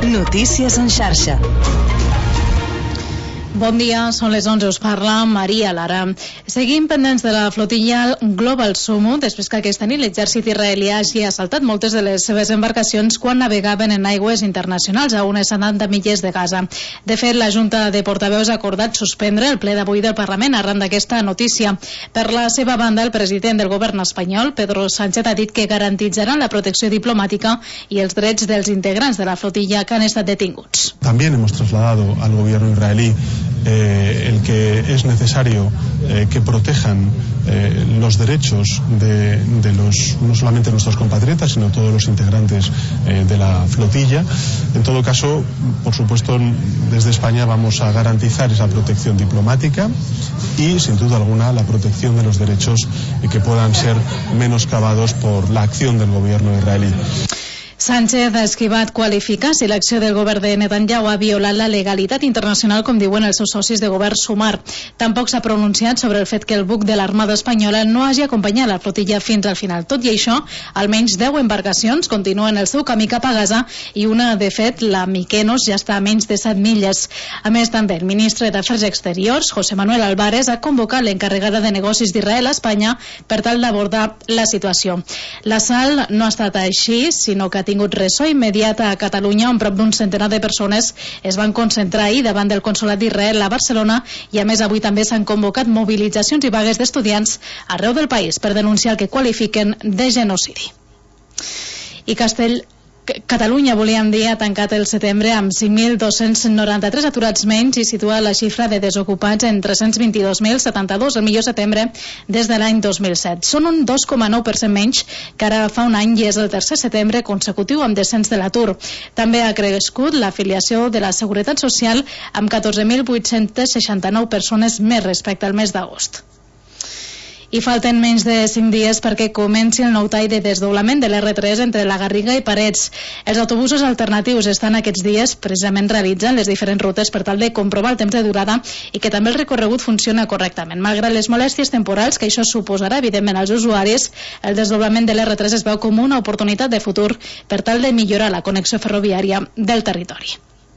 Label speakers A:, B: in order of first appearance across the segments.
A: Notícies en xarxa.
B: Bon dia, són les 11, us parla Maria Lara. Seguim pendents de la flotilla Global Sumo, després que aquesta nit l'exèrcit israelià hagi assaltat moltes de les seves embarcacions quan navegaven en aigües internacionals a unes 70 milles de Gaza. De fet, la Junta de Portaveus ha acordat suspendre el ple d'avui del Parlament arran d'aquesta notícia. Per la seva banda, el president del govern espanyol, Pedro Sánchez, ha dit que garantitzaran la protecció diplomàtica y els drets dels integrants de la flotilla que han estat detinguts.
C: También hemos trasladado al gobierno israelí el que es necesario que protejan los derechos de los, no solamente nuestros compatriotas, sino todos los integrantes de la flotilla. En todo caso, por supuesto, desde España vamos a garantizar esa protección diplomática y, sin duda alguna, la protección de los derechos que puedan ser menoscabados por la acción del gobierno israelí.
B: Sánchez ha esquivat qualificar si l'acció del govern de Netanyahu ha violat la legalitat internacional, com diuen els seus socis de govern Sumar. Tampoc s'ha pronunciat sobre el fet que el buc de l'Armada Espanyola no hagi acompanyat la flotilla fins al final. Tot i això, almenys 10 embarcacions continuen el seu camí cap a Gaza i una, de fet, la Mykonos, ja està a menys de 7 milles. A més, també el ministre d'Afers Exteriors, José Manuel Álvarez, ha convocat l'encarregada de negocis d'Israel a Espanya per tal d'abordar la situació. L'assalt no ha estat així, sinó que ha tingut ressò immediat a Catalunya, on prop d'un centenar de persones es van concentrar ahir davant del consolat d'Israel a Barcelona, i a més avui també s'han convocat mobilitzacions i vagues d'estudiants arreu del país per denunciar el que qualifiquen de genocidi. I Catalunya, volíem dir, ha tancat el setembre amb 5.293 aturats menys i situa la xifra de desocupats en 322.072, el millor setembre des de l'any 2007. Són un 2,9% menys que ara fa un any i és el tercer setembre consecutiu amb descens de l'atur. També ha crescut l'afiliació de la Seguretat Social amb 14.869 persones més respecte al mes d'agost. I falten menys de 5 dies perquè comenci el nou tall de desdoblament de l'R3 entre la Garriga i Parets. Els autobusos alternatius estan aquests dies precisament realitzant les diferents rutes per tal de comprovar el temps de durada i que també el recorregut funciona correctament. Malgrat les molèsties temporals que això suposarà evidentment als usuaris, el desdoblament de l'R3 es veu com una oportunitat de futur per tal de millorar la connexió ferroviària del territori.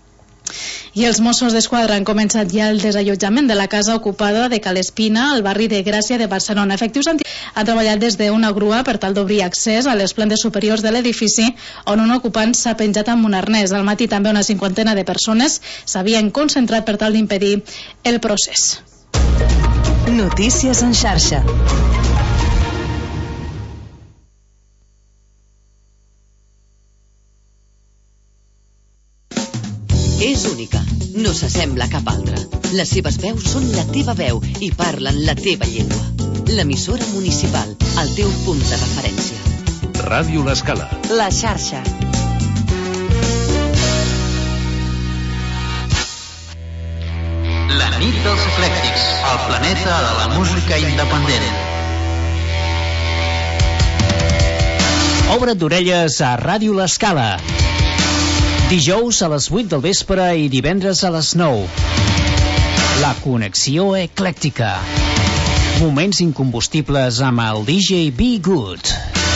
B: I els Mossos d'Esquadra han començat ja el desallotjament de la casa ocupada de Ca l'Espina, al barri de Gràcia de Barcelona. Efectius han treballat des d'una grua per tal d'obrir accés a les plantes superiors de l'edifici, on un ocupant s'ha penjat amb un arnès. Al matí també una 50 de persones s'havien concentrat per tal d'impedir el procés.
A: Notícies en xarxa.
D: És única, no s'assembla a cap altra. Les seves veus són la teva veu i parlen la teva llengua. L'emissora municipal, el teu punt de referència.
E: Ràdio L'Escala.
A: La xarxa.
F: La nit dels eclèctics, el planeta de la música independent.
G: Obre't d'orelles a Ràdio L'Escala. Dijous a les 8 del vespre i divendres a les 9. La connexió eclèctica. Moments incombustibles amb el DJ Be Good.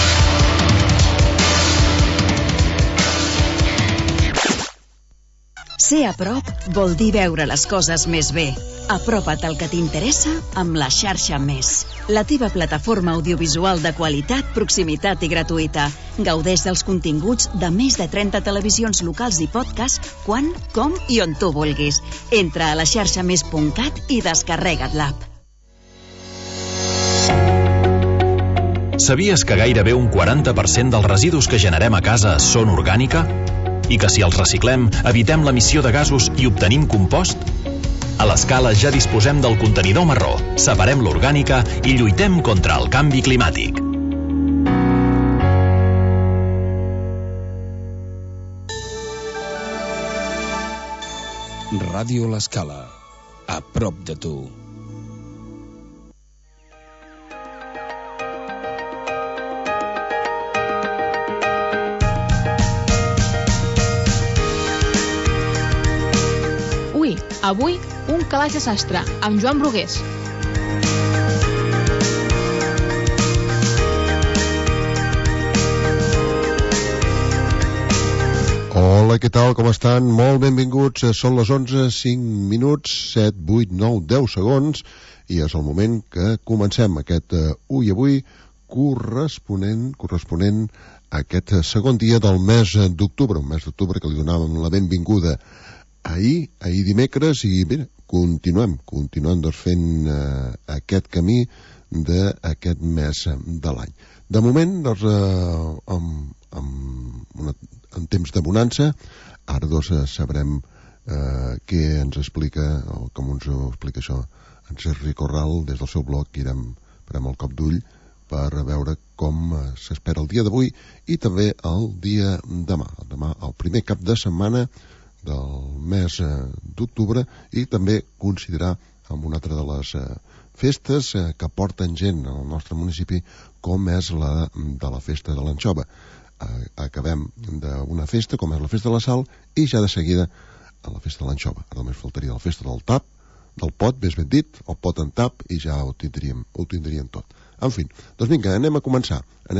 H: Ser a prop vol dir veure les coses més bé. Apropa't al que t'interessa amb la xarxa Més. La teva plataforma audiovisual de qualitat, proximitat i gratuïta. Gaudeix dels continguts de més de 30 televisions locals i podcast quan, com i on tu vulguis. Entra a laxarxamés.cat i descarrega't l'app.
E: Sabies que gairebé un 40% dels residus que generem a casa són orgànica? I que si els reciclem, evitem l'emissió de gasos i obtenim compost? A l'Escala ja disposem del contenidor marró, separem l'orgànica i lluitem contra el canvi climàtic.
I: Ràdio L'Escala, a prop de tu.
J: Avui, un calaix de sastre, amb Joan Brugués.
K: Hola. Hola, què tal, com estan? Molt benvinguts, són les 11, 5 minuts, 7, 8, 9, 10 segons, i és el moment que comencem aquest Ui Avui corresponent a aquest segon dia del mes d'octubre, un mes d'octubre que li donàvem la benvinguda ahir dimecres, i bé, continuem doncs fent aquest camí d'aquest mes de l'any. De moment, doncs, en temps de bonança, ara doncs sabrem què ens explica, o com ens ho explica això, en Sergi Corral, des del seu blog, i farem el cop d'ull per veure com s'espera el dia d'avui i també el dia demà. Demà, el primer cap de setmana del mes d'octubre, i també considerar amb una altra de les festes que porten gent al nostre municipi, com és la de la festa de l'anxova. Acabem d'una festa, com és la festa de la sal, i ja de seguida a la festa de l'anxova. Ara només faltaria la festa del tap, del pot, més ben dit, el pot en tap, i ja ho tindríem tot. En fi, doncs vinga, anem a començar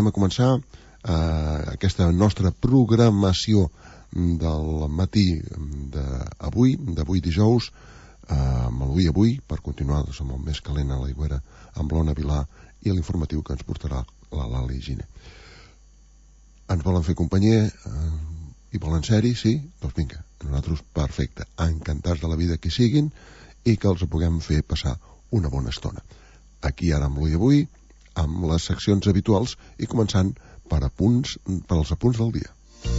K: aquesta nostra programació del matí d'avui dijous, amb l'Ui Avui, per continuar amb el més calent a l'Aigüera, amb l'Ona Vilà, i l'informatiu que ens portarà la Lali Giner. Ens volen fer companyia i volen ser-hi, sí? Doncs vinga, nosaltres perfecte, encantats de la vida que siguin i que els puguem fer passar una bona estona. Aquí ara amb l'Ui Avui, amb les seccions habituals, i començant per als apunts del dia.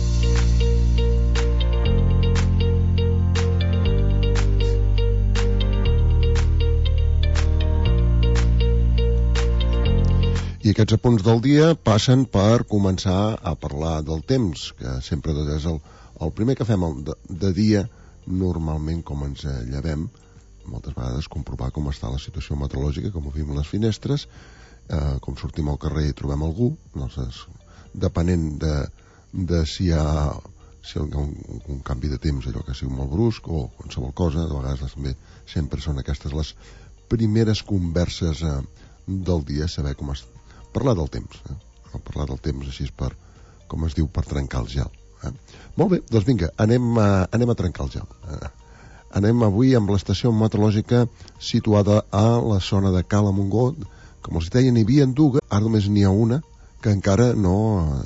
K: I aquests apunts del dia passen per començar a parlar del temps, que sempre és el primer que fem de dia, normalment com ens llevem, moltes vegades comprovar com està la situació meteorològica, com ho veiem a les finestres, com sortim al carrer i trobem algú, doncs, depenent de si hi ha un canvi de temps, allò que sigui molt brusc o qualsevol cosa, de vegades també sempre són aquestes les primeres converses del dia, saber com està. Parlar del temps, així és per, com es diu, per trencar el gel. Molt bé, doncs vinga, anem a trencar el gel. Anem avui amb l'estació meteorològica situada a la zona de Cala Montgó. Com els deia, n'hi havia dues, ara només n'hi ha una, que encara no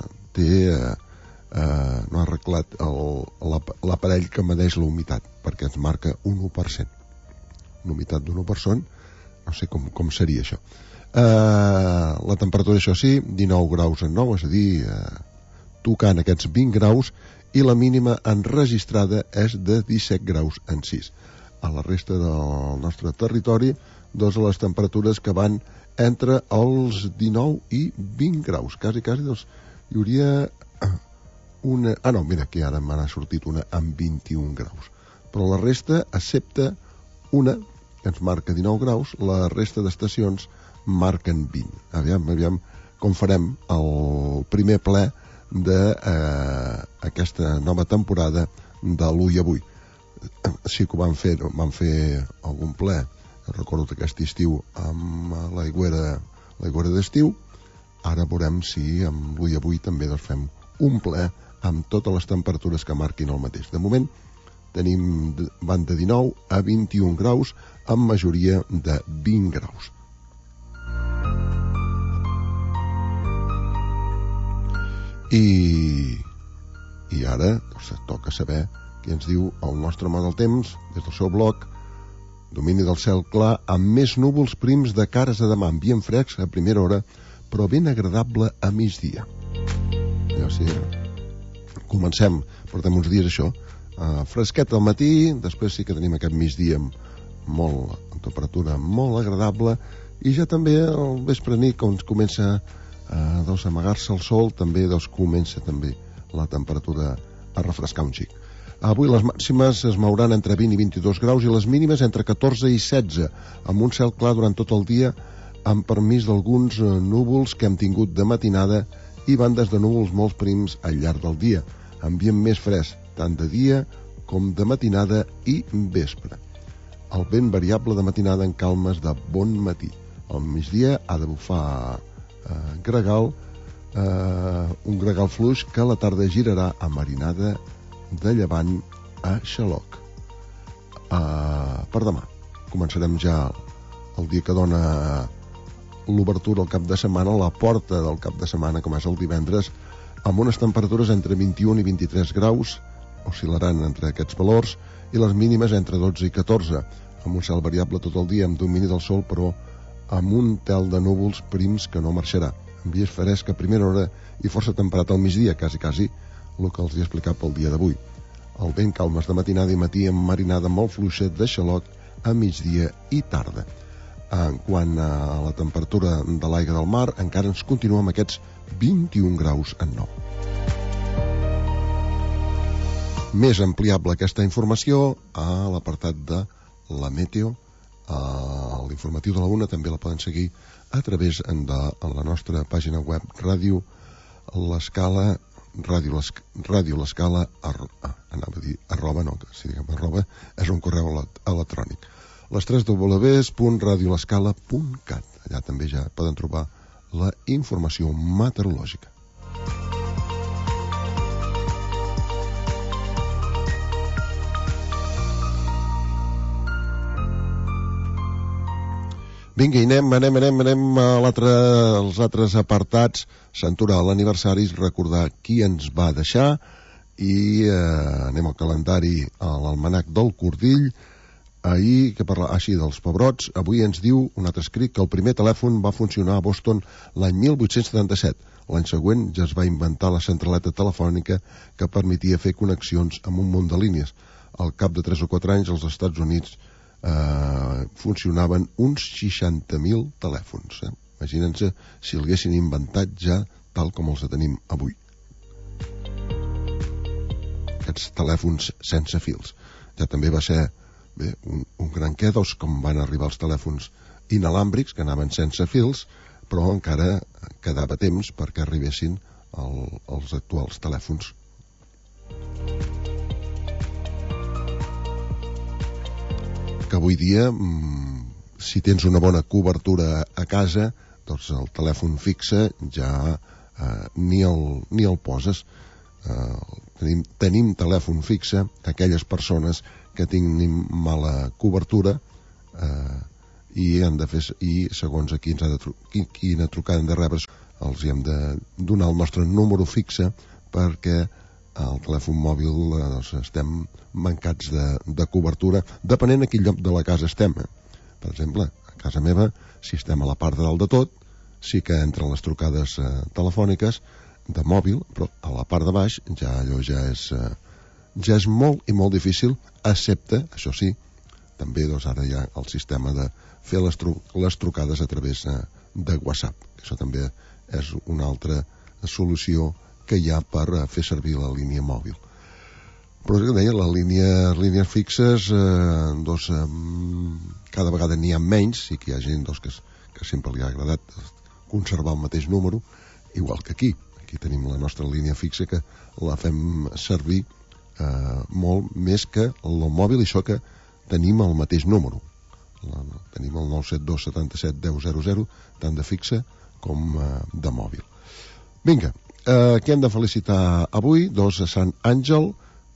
K: ha arreglat l'aparell que medeix la humitat, perquè ens marca un 1%. Una humitat d'un 1%, no sé com seria això. La temperatura, això sí, 19 graus en 9, és a dir, tocant aquests 20 graus, i la mínima enregistrada és de 17 graus en 6. A la resta del nostre territori, doncs les temperatures que van entre els 19 i 20 graus. Quasi, doncs, hi hauria una... no, mira, aquí ara m'ha sortit una amb 21 graus. Però la resta, excepte una, que ens marca 19 graus, la resta d'estacions marquen 20. Aviam com farem el primer ple d'aquesta nova temporada de l'Ui Avui. Sí que van fer algun ple, recordo aquest estiu, amb l'Aigüera d'estiu. Ara veurem si amb l'Ui Avui també fem un ple amb totes les temperatures que marquin el mateix. De moment van de 19 a 21 graus, amb majoria de 20 graus. I ara toca saber què ens diu el nostre home del temps des del seu blog. Domini del cel clar amb més núvols prims de cares a demà, ambient fresc a primera hora, però ben agradable a migdia. Sí, comencem, portem uns dies això, fresquet al matí, després sí que tenim aquest migdia amb temperatura molt agradable, i ja també al vespre nit, quan comença a amagar-se el sol, també comença també la temperatura a refrescar un xic. Avui les màximes es mouran entre 20 i 22 graus i les mínimes entre 14 i 16, amb un cel clar durant tot el dia, amb permís d'alguns núvols que hem tingut de matinada i bandes de núvols molt prims al llarg del dia. Ambient més fresc, tant de dia com de matinada i vespre. El vent variable de matinada en calmes de bon matí. Al migdia ha de bufar gregal, un gregal fluix que a la tarda girarà a marinada de llevant a Xaloc. Per demà començarem ja el dia que dona l'obertura al cap de setmana, la porta del cap de setmana, com és el divendres, amb unes temperatures entre 21 i 23 graus, oscil·laran entre aquests valors, i les mínimes entre 12 i 14, amb un cel variable tot el dia, amb domini del sol, però amb un tel de núvols prims que no marxarà. Ambient fresc a primera hora i força temperat al migdia, quasi el que els he explicat pel dia d'avui. El vent calmes de matinada i matí amb marinada molt fluixa de Xaloc a migdia i tarda. En quant a la temperatura de l'aigua del mar, encara ens continua amb aquests 21 graus en nou. Més ampliable aquesta informació a l'apartat de la Meteo, l'informatiu de la UNA també la poden seguir a través de la nostra pàgina web Ràdio L'Escala, Ràdio L'Escala, anava a dir arroba, no, si diguem arroba, és un correu electrònic. Les 3 www.radiolescala.cat. Allà també ja poden trobar la informació meteorològica. Vinga, i anem als altres apartats. Sant Torà, l'aniversari, recordar qui ens va deixar, i anem al calendari, a l'almanac del Cordill. Ahir, que parla així dels pebrots, avui ens diu un altre escrit que el primer telèfon va funcionar a Boston l'any 1877. L'any següent ja es va inventar la centraleta telefònica que permetia fer connexions amb un munt de línies. Al cap de 3 o 4 anys, als Estats Units funcionaven uns 60.000 telèfons. Imaginen-se si el haguessin inventat ja tal com els tenim avui. Aquests telèfons sense fils. Ja també va ser un gran què, com van arribar els telèfons inalàmbrics, que anaven sense fils, però encara quedava temps perquè arribessin els actuals telèfons. Que avui dia, si tens una bona cobertura a casa, doncs el telèfon fixe ja ni el poses. Tenim telèfon fixe aquelles persones que tinguin mala cobertura i han de fer, i segons quina trucada hem de rebre, els hem de donar el nostre número fixe, perquè al telèfon mòbil estem mancats de cobertura, depenent a quin lloc de la casa estem. Per exemple, a casa meva, si estem a la part de dalt de tot, sí que entren les trucades telefòniques de mòbil, però a la part de baix allò ja és molt i molt difícil, excepte, això sí, també ara hi ha el sistema de fer les trucades a través de WhatsApp. Això també és una altra solució que hi ha per fer servir la línia mòbil. Però és que deia, les línies fixes cada vegada n'hi ha menys, sí que hi ha gent que sempre li ha agradat conservar el mateix número, igual que aquí tenim la nostra línia fixa, que la fem servir molt més que el mòbil, i això que tenim el mateix número. Tenim el 972 77 1000, tant de fixa com de mòbil. Vinga, què hem de felicitar avui? A Sant Àngel,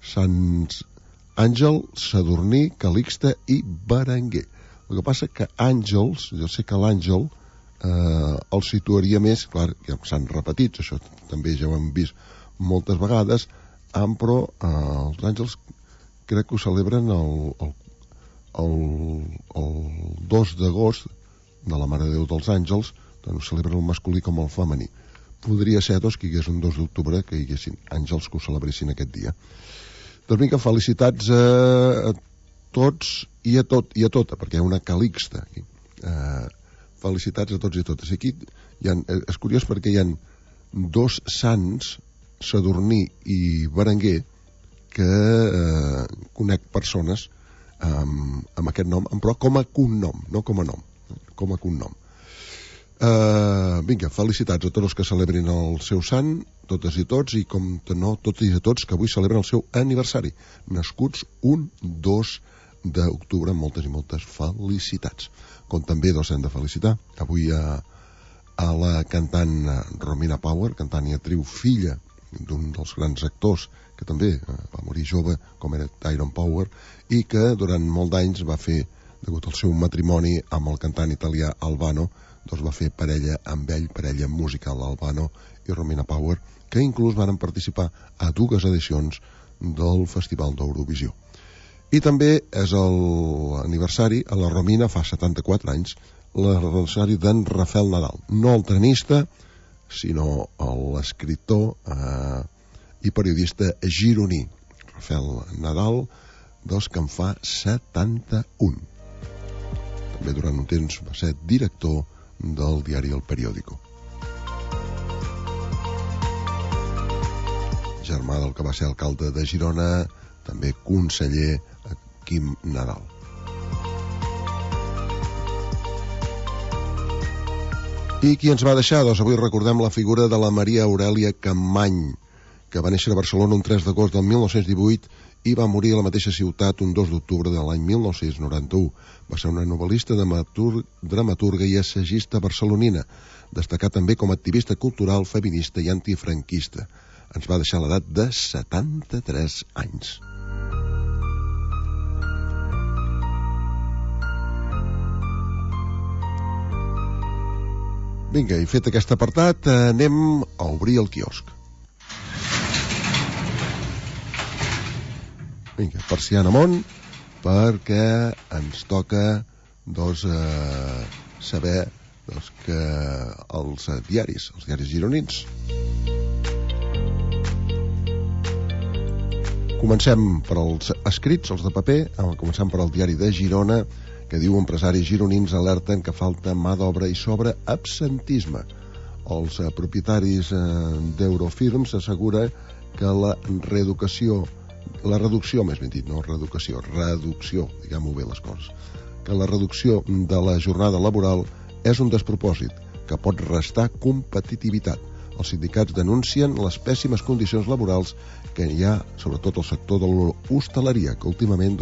K: Sadurní, Calixte i Berenguer. El que passa que Àngels, jo sé que l'Àngel el situaria més, clar, ja s'han repetit, això també ja ho hem vist moltes vegades, però els Àngels crec que ho celebren el 2 d'agost, de la Mare de Déu dels Àngels, doncs ho celebren el masculí com el femení. Podria ser que hi hagués un 2 d'octubre que hi haguessin àngels que ho celebressin aquest dia. Doncs vinga, felicitats a tots i a tota, perquè hi ha una Calixta aquí. Felicitats a tots i a totes. Aquí és curiós perquè hi ha 2 sants, Sadurní i Berenguer, que conec persones amb aquest nom, però com a cognom, no com a nom, com a cognom. Vinga, felicitats a tots els que celebrin el seu sant, totes i tots, i com no, tots i tots que avui celebren el seu aniversari, nascuts un 2 d'octubre. Moltes i moltes felicitats. Com també hem de felicitar avui a la cantant Romina Power, cantant i actriu, filla d'un dels grans actors que també va morir jove, com era Tyrone Power, i que durant molt d'anys va fer, degut al seu matrimoni amb el cantant italià Albano, doncs va fer parella amb ell, parella musical, Albano i Romina Power, que inclús van participar a 2 edicions del Festival d'Eurovisió. I també és l'aniversari, a la Romina fa 74 anys, l'aniversari d'en Rafael Nadal, no el tenista, sinó l'escriptor i periodista gironí, Rafael Nadal, doncs que en fa 71. També durant un temps va ser director del diari El Periódico. Germà del que va ser alcalde de Girona, també conseller Quim Nadal. I qui ens va deixar? Doncs avui recordem la figura de la Maria Aurèlia Campmany, que va néixer a Barcelona un 3 d'agost del 1918 i va morir a la mateixa ciutat un 2 d'octubre de l'any 1991. Va ser una novel·lista, dramaturga i assagista barcelonina, destacat també com a activista cultural, feminista i antifranquista. Ens va deixar a l'edat de 73 anys. Vinga, i fet aquest apartat, anem a obrir el quiosc. Vinga, persiana amunt, perquè ens toca saber que els diaris gironins. Comencem per als escrits, els de paper, comencem per al diari de Girona, que diu: empresaris gironins alerten que falta mà d'obra i sobre absentisme. Els propietaris d'Eurofirms assegura que la reducció, diguem-ho bé les coses, que la reducció de la jornada laboral és un despropòsit que pot restar competitivitat. Els sindicats denuncien les pèssimes condicions laborals que hi ha, sobretot al sector de l'hostaleria, que últimament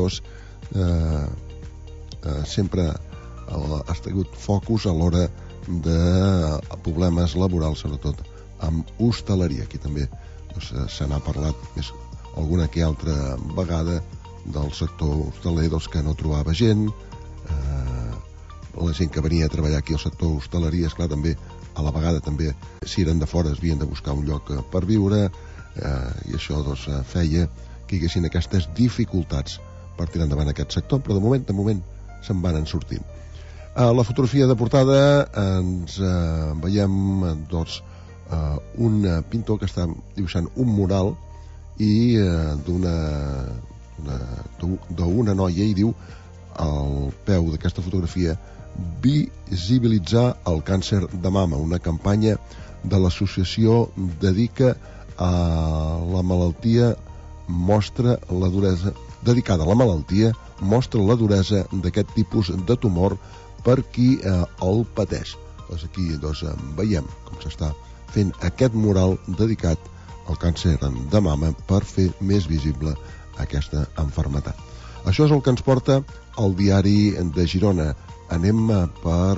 K: sempre ha tingut focus a l'hora de problemes laborals, sobretot amb hostaleria. Aquí també se n'ha parlat més alguna que altra vegada del sector hostaler, que no trobava gent, la gent que venia a treballar aquí al sector hostaleria, esclar, també a la vegada també, si eren de fora, havien de buscar un lloc per viure, i això feia que hi haguessin aquestes dificultats per tirar endavant aquest sector, però de moment se'n van sortint. A la fotografia de portada ens veiem un pintor que està dibuixant un mural i d'una noia, i diu al peu d'aquesta fotografia: visibilitzar el càncer de mama, una campanya de l'associació Dedica a la malaltia mostra la duresa, dedicada a la malaltia, mostra la duresa d'aquest tipus de tumor per qui el pateix. Aquí veiem com s'està fent aquest mural dedicat al càncer de mama per fer més visible aquesta malaltia. Això és el que ens porta al diari de Girona. Anem per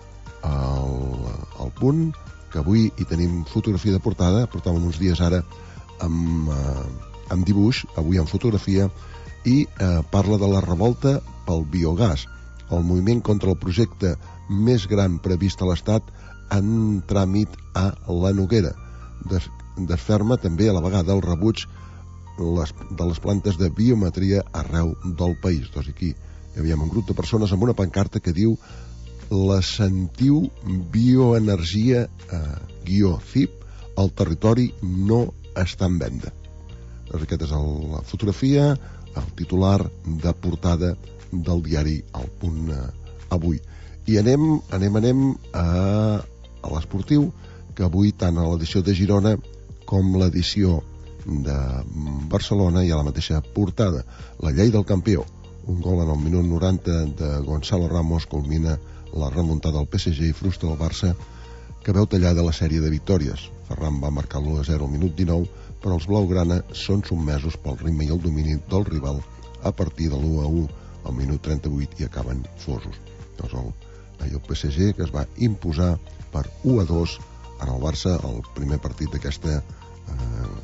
K: el Punt, que avui hi tenim fotografia de portada. Portàvem uns dies ara amb dibuix, avui amb fotografia, i parla de la revolta pel biogàs, el moviment contra el projecte més gran previst a l'Estat en tràmit a la Noguera. Desferma també a la vegada el rebuig de les plantes de biometria arreu del país. Aquí hi havia un grup de persones amb una pancarta que diu: la sentiu bioenergia -CIP, el territori no està en venda. Aquesta és la fotografia, el titular de portada del diari El Punt avui. I anem a l'esportiu, que avui tant a l'edició de Girona com l'edició de Barcelona hi ha la mateixa portada: la llei del campió. Un gol en el minut 90 de Gonzalo Ramos culmina la remuntada del PSG i frustra el Barça, que veu tallada la sèrie de victòries. Ferran va marcar l'1-0 al minut 19, però els blaugrana són sotmesos pel ritme i el domini del rival a partir de l'1-1 al minut 38 i acaben fosos. El PSG, que es va imposar per 1-2 en el Barça, el primer partit d'aquesta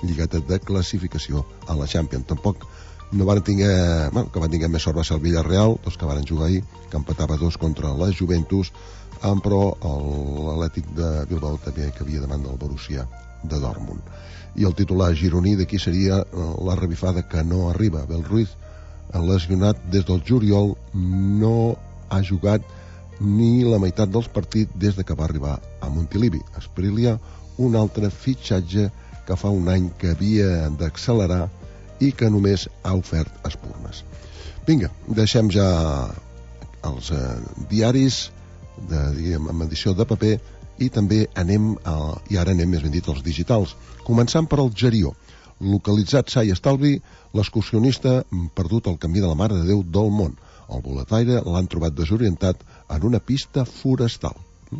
K: lligueta de classificació a la Champions. Tampoc no van tinguer, que van tinguer més sort va ser el Villarreal, dos que van jugar ahir, que empatava 2 contra la Juventus, però l'Atlètic de Bilbao també que havia davant del Borussia de Dortmund. I el titular gironí d'aquí seria la revifada que no arriba. Abel Ruiz, lesionat des del juliol, no ha jugat ni la meitat dels partits des de que va arribar a Montilivi. Esprilia, un altre fitxatge que fa un any que havia d'accelerar i que només ha ofert espurnes. Vinga, deixem ja els diaris amb edició de paper i també anem més ben dit, als digitals. Començant per el Gerió. Localitzat sa i estalvi, l'excursionista perdut al camí de la Mare de Déu del Mont. El boletaire l'han trobat desorientat en una pista forestal.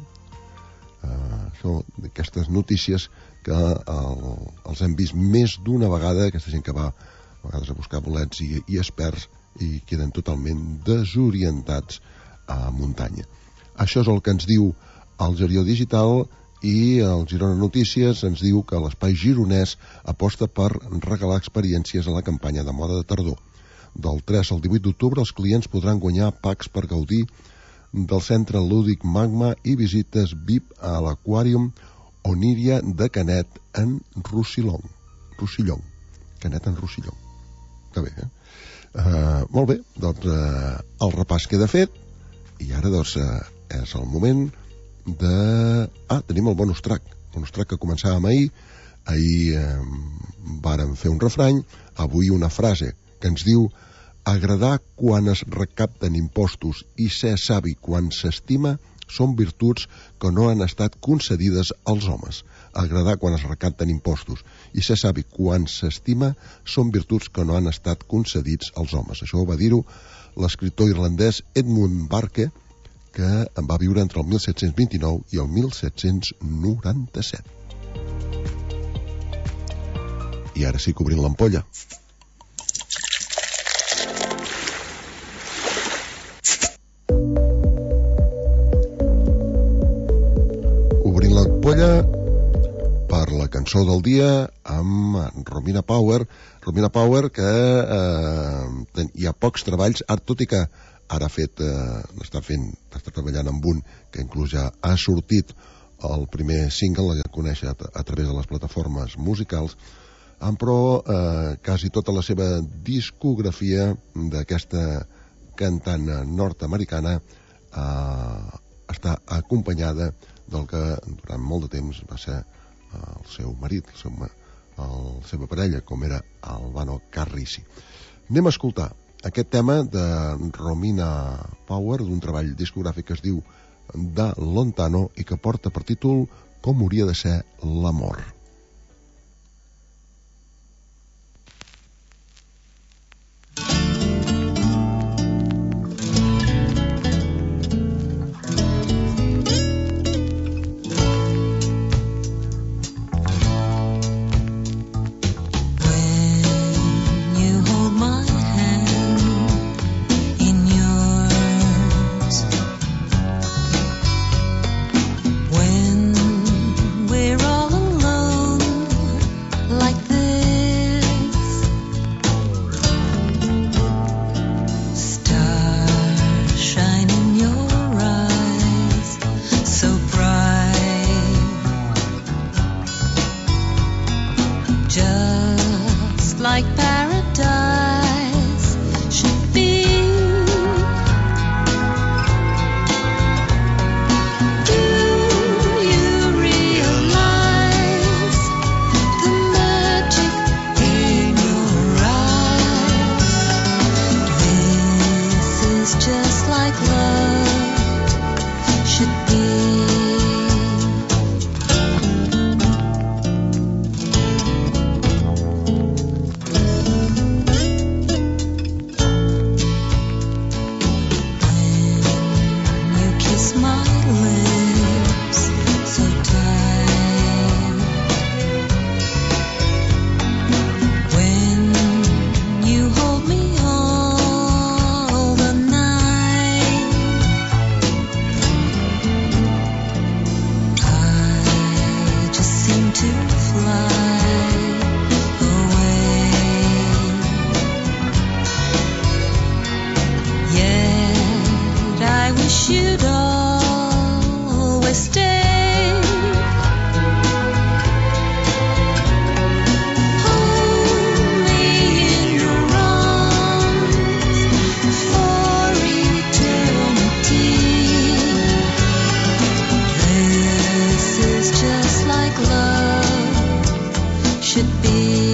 K: Aquestes notícies que els hem vist més d'una vegada, aquesta gent que va a vegades a buscar bolets i experts i queden totalment desorientats a muntanya. Això és el que ens diu el Gerió Digital, i el Girona Notícies ens diu que l'Espai Gironès aposta per regalar experiències a la campanya de moda de tardor. Del 3 al 18 d'octubre els clients podran guanyar packs per gaudir del centre lúdic Magma i visites VIP a l'Aquàrium Oníria de Canet en Rossillon. Canet en Rossillon. Està bé, molt bé, doncs el repàs queda fet i ara doncs és el moment de... tenim el bonus track que començàvem ahir vàrem fer un refrany, avui una frase que ens diu: agradar quan es recapten impostos i ser savi quan s'estima són virtuts que no han estat concedides als homes. Agradar quan es recapten impostos i ser savi quan s'estima són virtuts que no han estat concedits als homes. Això va dir-ho l'escriptor irlandès Edmund Burke, que va viure entre el 1729 i el 1797. I ara sí que obrim l'ampolla. Obrim l'ampolla per la cançó del dia amb Romina Power. Romina Power, que hi ha pocs treballs, tot i que ara està treballant amb un que inclús ja ha sortit el primer single, el coneix a través de les plataformes musicals, però quasi tota la seva discografia d'aquesta cantant nord-americana està acompanyada del que durant molt de temps va ser el seu marit, la seva parella, com era Albano Carrisi. Anem a escoltar aquest tema de Romina Power, d'un treball discogràfic que es diu Da Lontano i que porta per títol Com hauria de ser l'amor.
L: to fly. should be.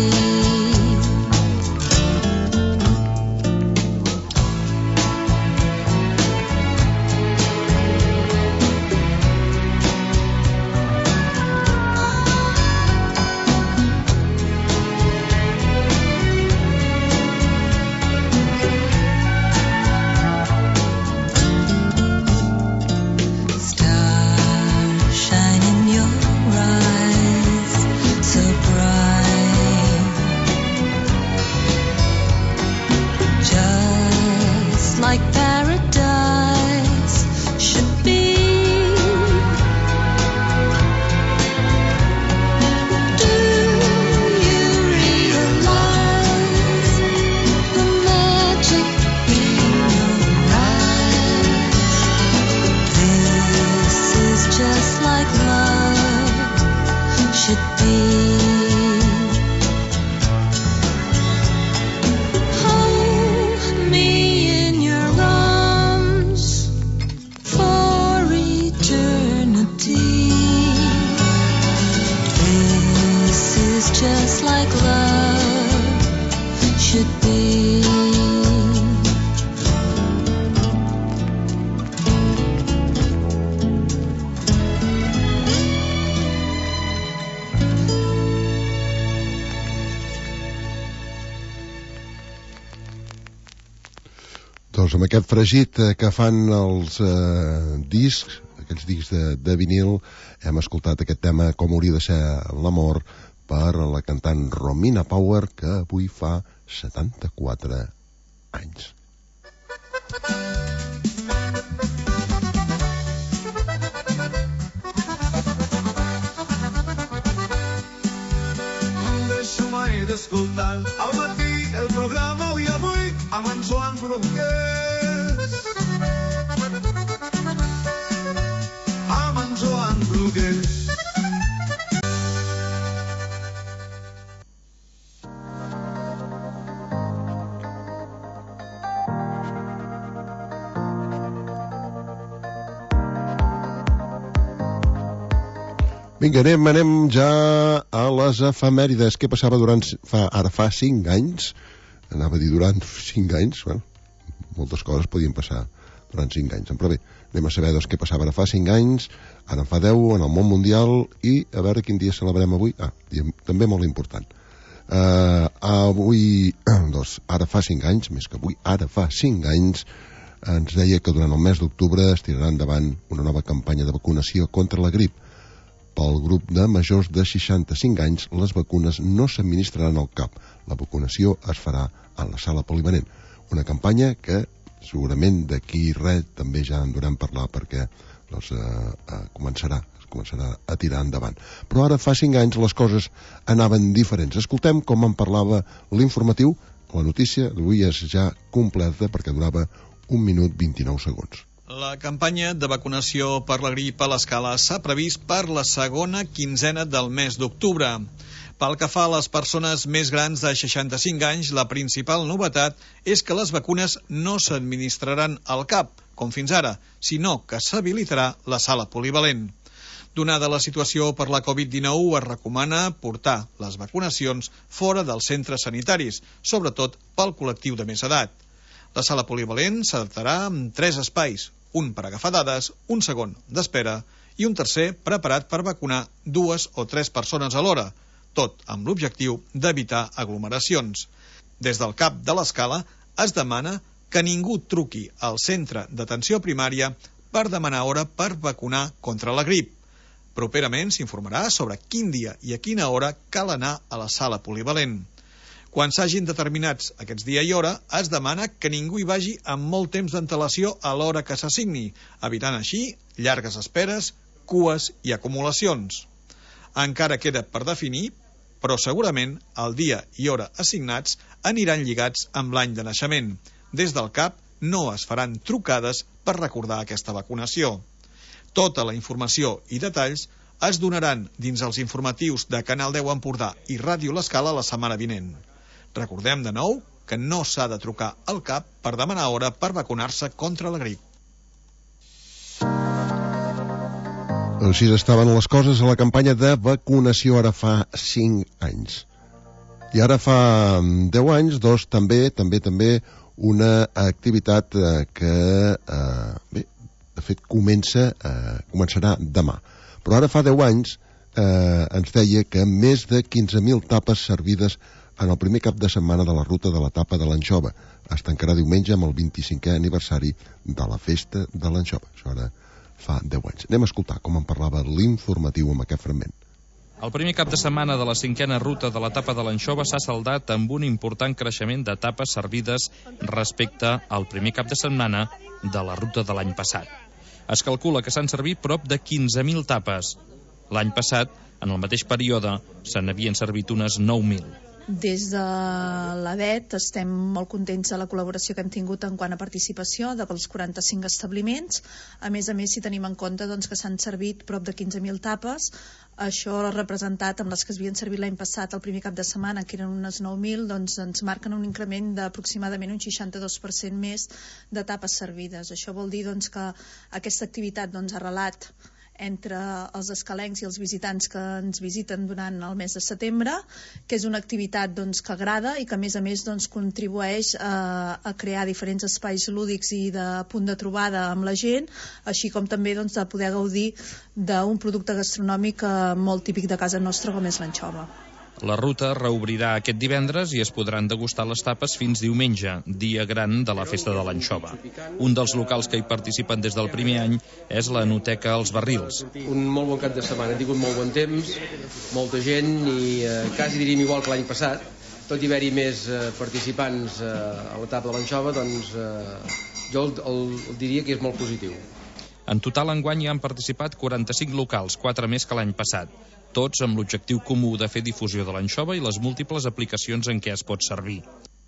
K: Doncs amb aquest fregit que fan els discs, aquells discs de vinil, hem escoltat aquest tema Com hauria de ser l'amor per la cantant Romina Power, que avui fa 74 anys.
M: Deixa-me d'escoltar al matí el programa Avui Avui amb en Joan Brugués. Amb en Joan Brugués.
K: Vinga, anem ja a les efemèrides. Què passava ara fa 5 anys? Anava a dir durant 5 anys. Bueno, moltes coses podien passar durant 5 anys. Però bé, anem a saber què passava ara fa 5 anys, ara fa 10 en el món mundial, i a veure quin dia celebrem avui. Dia també molt important. Avui, ara fa 5 anys, més que avui, ara fa 5 anys, ens deia que durant el mes d'octubre es tirarà endavant una nova campanya de vacunació contra la grip. Pel grup de majors de 65 anys, les vacunes no s'administraran al CAP. La vacunació es farà a la sala polivalent. Una campanya que segurament d'aquí res també ja en durem parlar, perquè començarà a tirar endavant. Però ara fa 5 anys les coses anaven diferents. Escoltem com en parlava l'informatiu. La notícia d'avui és ja completa perquè durava 1 minut 29 segons.
N: La campanya de vacunació per la grip a l'Escala s'ha previst per la segona quinzena del mes d'octubre. Pel que fa a les persones més grans de 65 anys, la principal novetat és que les vacunes no s'administraran al CAP, com fins ara, sinó que s'habilitarà la sala polivalent. Donada la situació per la Covid-19, es recomana portar les vacunacions fora dels centres sanitaris, sobretot pel col·lectiu de més edat. La sala polivalent s'adaptarà amb 3 espais, un per agafar dades, un segon d'espera i un tercer preparat per vacunar 2 o 3 persones alhora, tot amb l'objectiu d'evitar aglomeracions. Des del CAP de l'Escala es demana que ningú truqui al centre d'atenció primària per demanar hora per vacunar contra la grip. Properament s'informarà sobre quin dia i a quina hora cal anar a la sala polivalent. Quan s'hagin determinats aquests dia i hora, es demana que ningú hi vagi amb molt temps d'antelació a l'hora que s'assigni, evitant així llargues esperes, cues i acumulacions. Encara queda per definir, però segurament el dia i hora assignats aniran lligats amb l'any de naixement. Des del CAP no es faran trucades per recordar aquesta vacunació. Tota la informació i detalls es donaran dins els informatius de Canal 10 Empordà i Ràdio L'Escala la setmana vinent. Recordem de nou que no s'ha de trucar al CAP per demanar hora per vacunar-se contra la grip.
K: Així estaven les coses a la campanya de vacunació ara fa 5 anys. I ara fa 10 anys, també una activitat que, bé, de fet, començarà demà. Però ara fa 10 anys ens deia que més de 15.000 tapes servides en el primer cap de setmana de la ruta de la tapa de l'anxova. Es tancarà diumenge amb el 25è aniversari de la festa de l'anxova. Això ara fa 10 anys. Anem a escoltar com en parlava l'informatiu amb aquest fragment.
L: El primer cap de setmana de la 5a ruta de la tapa de l'anxova s'ha saldat amb un important creixement de tapes servides respecte al primer cap de setmana de la ruta de l'any passat. Es calcula que s'han servit prop de 15.000 tapes. L'any passat, en el mateix període, se n'havien servit unes 9.000.
O: Des de l'ABET estem molt contents de la col·laboració que hem tingut en quant a participació dels 45 establiments. A més, si tenim en compte que s'han servit prop de 15.000 tapes, això representat amb les que es havien servit l'any passat el primer cap de setmana, que eren unes 9.000, ens marquen un increment d'aproximadament un 62% més de tapes servides. Això vol dir que aquesta activitat ha arrelat entre els escalencs i els visitants que ens visiten durant el mes de setembre, que és una activitat que agrada i que a més contribueix a crear diferents espais lúdics i de punt de trobada amb la gent, així com també de poder gaudir d'un producte gastronòmic molt típic de casa nostra com és l'anxova.
L: La ruta reobrirà aquest divendres i es podran degustar les tapes fins diumenge, dia gran de la festa de l'anxova. Un dels locals que hi participen des del primer any és la Enoteca Els Barrils.
P: Un molt bon cap de setmana, hem tingut molt bon temps, molta gent i quasi diríem igual que l'any passat. Tot i haver-hi més participants a l'etapa de l'anxova, jo el diria que és molt positiu.
L: En total, enguany hi han participat 45 locals, 4 més que l'any passat. Tots amb l'objectiu comú de fer difusió de l'anxova i les múltiples aplicacions en què es pot servir.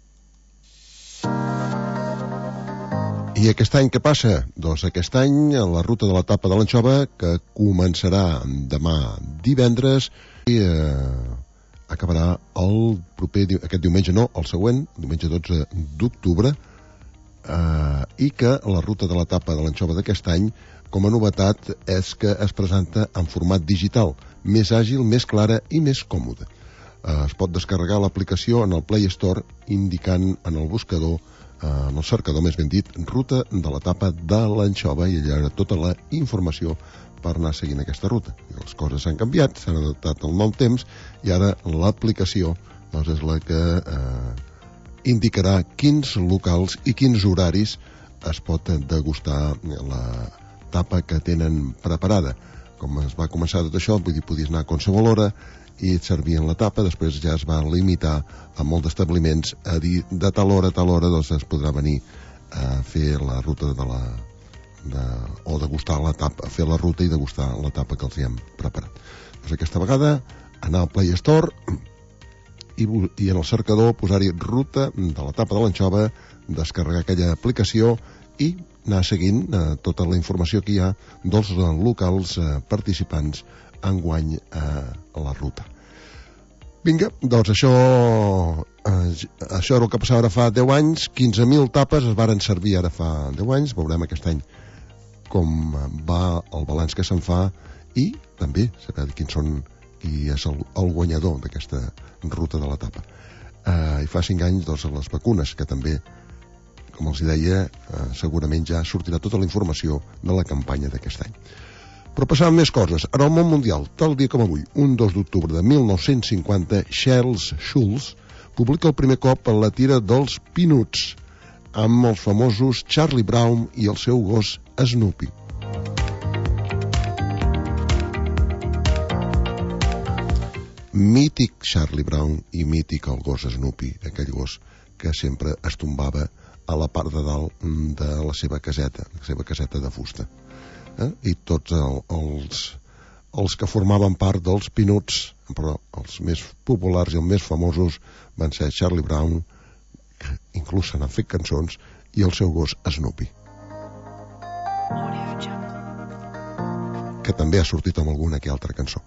K: I aquest any què passa? Doncs aquest any la ruta de la tapa de l'anxova, que començarà demà divendres i acabarà aquest diumenge, no, el següent, diumenge 12 d'octubre, i que la ruta de la tapa de l'anxova d'aquest any, com a novetat, és que es presenta en format digital, més àgil, més clara i més còmoda. Es pot descarregar l'aplicació en el Play Store indicant en el buscador, en el cercador més ben dit, ruta de la tapa de l'anxova, i allà hi ha tota la informació per anar seguint aquesta ruta. I les coses s'han canviat, s'han adaptat al nou temps i ara l'aplicació és la que indicarà quins locals i quins horaris es pot degustar la tapa que tenen preparada. Com es va començar tot això, podies anar a qualsevol hora i et servien la tapa, després ja es va limitar a molts establiments a dir de tal hora a tal hora es podrà venir a fer la ruta o degustar la tapa, fer la ruta i degustar la tapa que els hi hem preparat. Doncs aquesta vegada anar al Play Store i en el cercador posar-hi ruta de la tapa de l'anxova, descarregar aquella aplicació i anar seguint tota la informació que hi ha dels locals participants enguany a la ruta. Vinga, doncs això era el que passava ara fa 10 anys, 15.000 tapes es varen servir ara fa 10 anys, veurem aquest any com va el balanç que se'n fa i també saber qui és el guanyador d'aquesta ruta de la tapa. I fa 5 anys les vacunes, que també, com els deia, segurament ja sortirà tota la informació de la campanya d'aquest any. Però passaven més coses. En el món mundial, tal dia com avui, un 2 d'octubre de 1950, Charles Schulz publica el primer cop la tira dels Peanuts amb els famosos Charlie Brown i el seu gos Snoopy. Mític Charlie Brown i mític el gos Snoopy, aquell gos que sempre es tombava a la part de dalt de la seva caseta de fusta. I tots els que formaven part dels Peanuts, però els més populars i els més famosos van ser Charlie Brown, que inclús se n'han fet cançons, i el seu gos Snoopy, que també ha sortit amb alguna que altra cançó.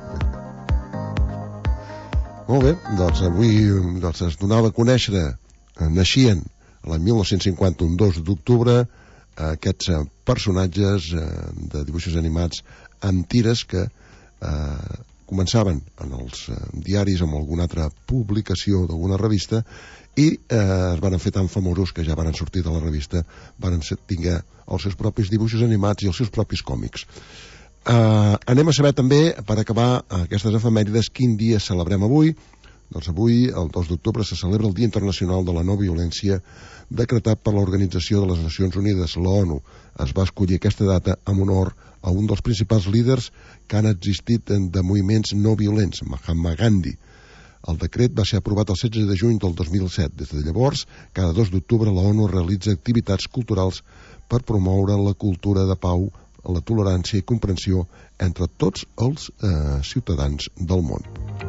K: Molt bé, doncs avui es donava a conèixer, naixien l'any 1950, un 2 d'octubre, aquests personatges de dibuixos animats amb tires que començaven en els diaris amb alguna altra publicació d'alguna revista i es van fer tan famosos que ja van sortir de la revista, van tinguer els seus propis dibuixos animats i els seus propis còmics. Anem a saber també, per acabar aquestes efemèrides, quin dia celebrem avui. Doncs avui, el 2 d'octubre, se celebra el Dia Internacional de la No Violència, decretat per l'Organització de les Nacions Unides, l'ONU. Es va escollir aquesta data en honor a un dels principals líders que han existit de moviments no violents, Mahatma Gandhi. El decret va ser aprovat el 16 de juny del 2007. Des de llavors, cada 2 d'octubre la ONU realitza activitats culturals per promoure la cultura de pau, la tolerància i comprensió entre tots els ciutadans del món.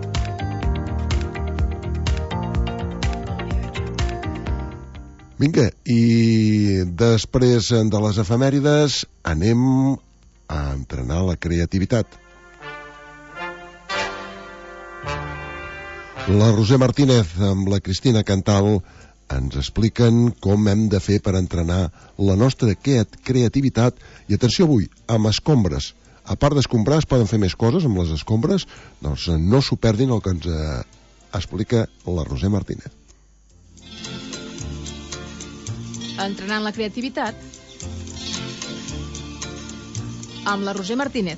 K: Vinga, i després de les efemèrides anem a entrenar la creativitat. La Roser Martínez amb la Cristina Cantal ens expliquen com hem de fer per entrenar la nostra creativitat. I atenció avui, amb escombres. A part d'escombrar, es poden fer més coses amb les escombres? Doncs no s'ho perdin el que ens explica la Roser Martínez.
J: Entrenant la creativitat amb la Roser Martínez.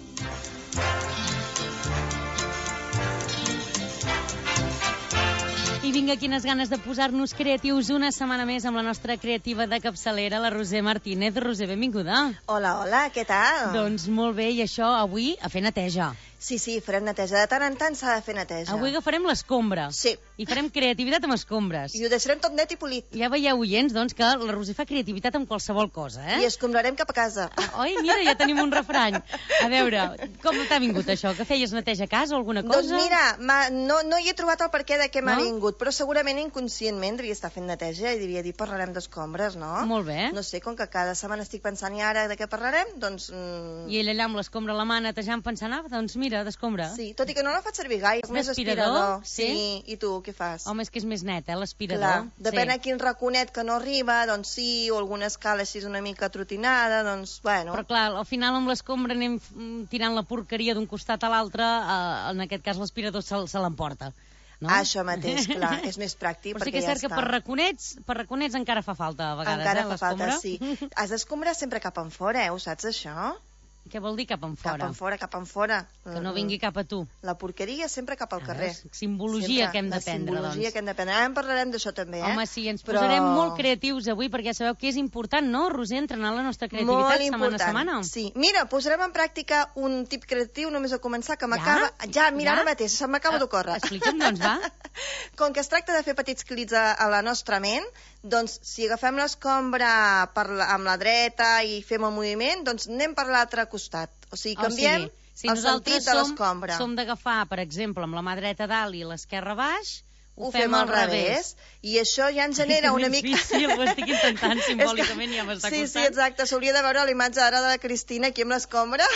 Q: I vinga, quines ganes de posar-nos creatius una setmana més amb la nostra creativa de capçalera, la Roser Martínez. Roser, benvinguda.
R: Hola, hola, què tal?
Q: Doncs molt bé, i això avui a fer neteja.
R: Sí, farem neteja. De tant en tant s'ha de fer neteja.
Q: Avui agafarem l'escombra.
R: Sí.
Q: I farem creativitat amb escombres.
R: I ho deixarem tot net i polit.
Q: Ja veieu, oients, doncs, que la Roser fa creativitat amb qualsevol cosa, eh?
R: I escombrarem cap a casa.
Q: Oi, mira, ja tenim un refrany. A veure, com t'ha vingut això? Que feies neteja a casa o alguna cosa?
R: Doncs mira, no hi he trobat el perquè de què m'ha vingut, però segurament inconscientment devia estar fent neteja i devia dir parlarem d'escombres, no?
Q: Molt bé.
R: No sé, com que cada setmana estic pensant i ara de què parlarem, doncs...
Q: I ell allà amb l'escombra a la mà netejant pensant, doncs mira, d'escombra.
R: Sí, tot i que no la faig servir gaire, és més aspirador. Sí, i tu què fas?
Q: Home, és que és més net, l'aspirador.
R: Clar, depèn a quin raconet que no arriba, doncs sí, o alguna escala així una mica trotinada, doncs, bueno...
Q: Però clar, al final amb l'escombra anem tirant la porqueria d'un costat a l'altre, en aquest cas l'aspirador se l'emporta. No?
R: Això mateix, clar, és més pràctic.
Q: Però sí que és cert que per raconets encara fa falta a vegades,
R: encara fa falta, sí. Has d'escombrar sempre cap enfora, ho saps, això?
Q: Què vol dir cap enfora?
R: Cap enfora.
Q: Que no vingui cap a tu.
R: La porqueria sempre cap al carrer.
Q: Simbologia que hem d'aprendre, doncs.
R: Simbologia que hem d'aprendre. Ara en parlarem d'això també, eh?
Q: Home, sí, ens posarem molt creatius avui, perquè ja sabeu que és important, no, Roser, entrenar la nostra creativitat setmana a setmana.
R: Sí. Mira, posarem en pràctica un tip creatiu només a començar, que m'acaba... Ja, mira, ara mateix, se m'acaba d'ocórrer.
Q: Explica'm, doncs, va.
R: Com que es tracta de fer petits clits a la nostra ment, doncs, si agafem l'escombra amb la dreta i fem el moviment, doncs anem per l'altre costat. O sigui, canviem el sentit de l'escombra.
Q: Som d'agafar, per exemple, amb la mà dreta dalt i l'esquerra baix,
R: ho fem al revés. I això ja ens genera una mica...
Q: És difícil, ho estic intentant simbòlicament i ja m'està costant.
R: Sí, exacte, s'hauria de veure la imatge ara de la Cristina aquí amb l'escombra.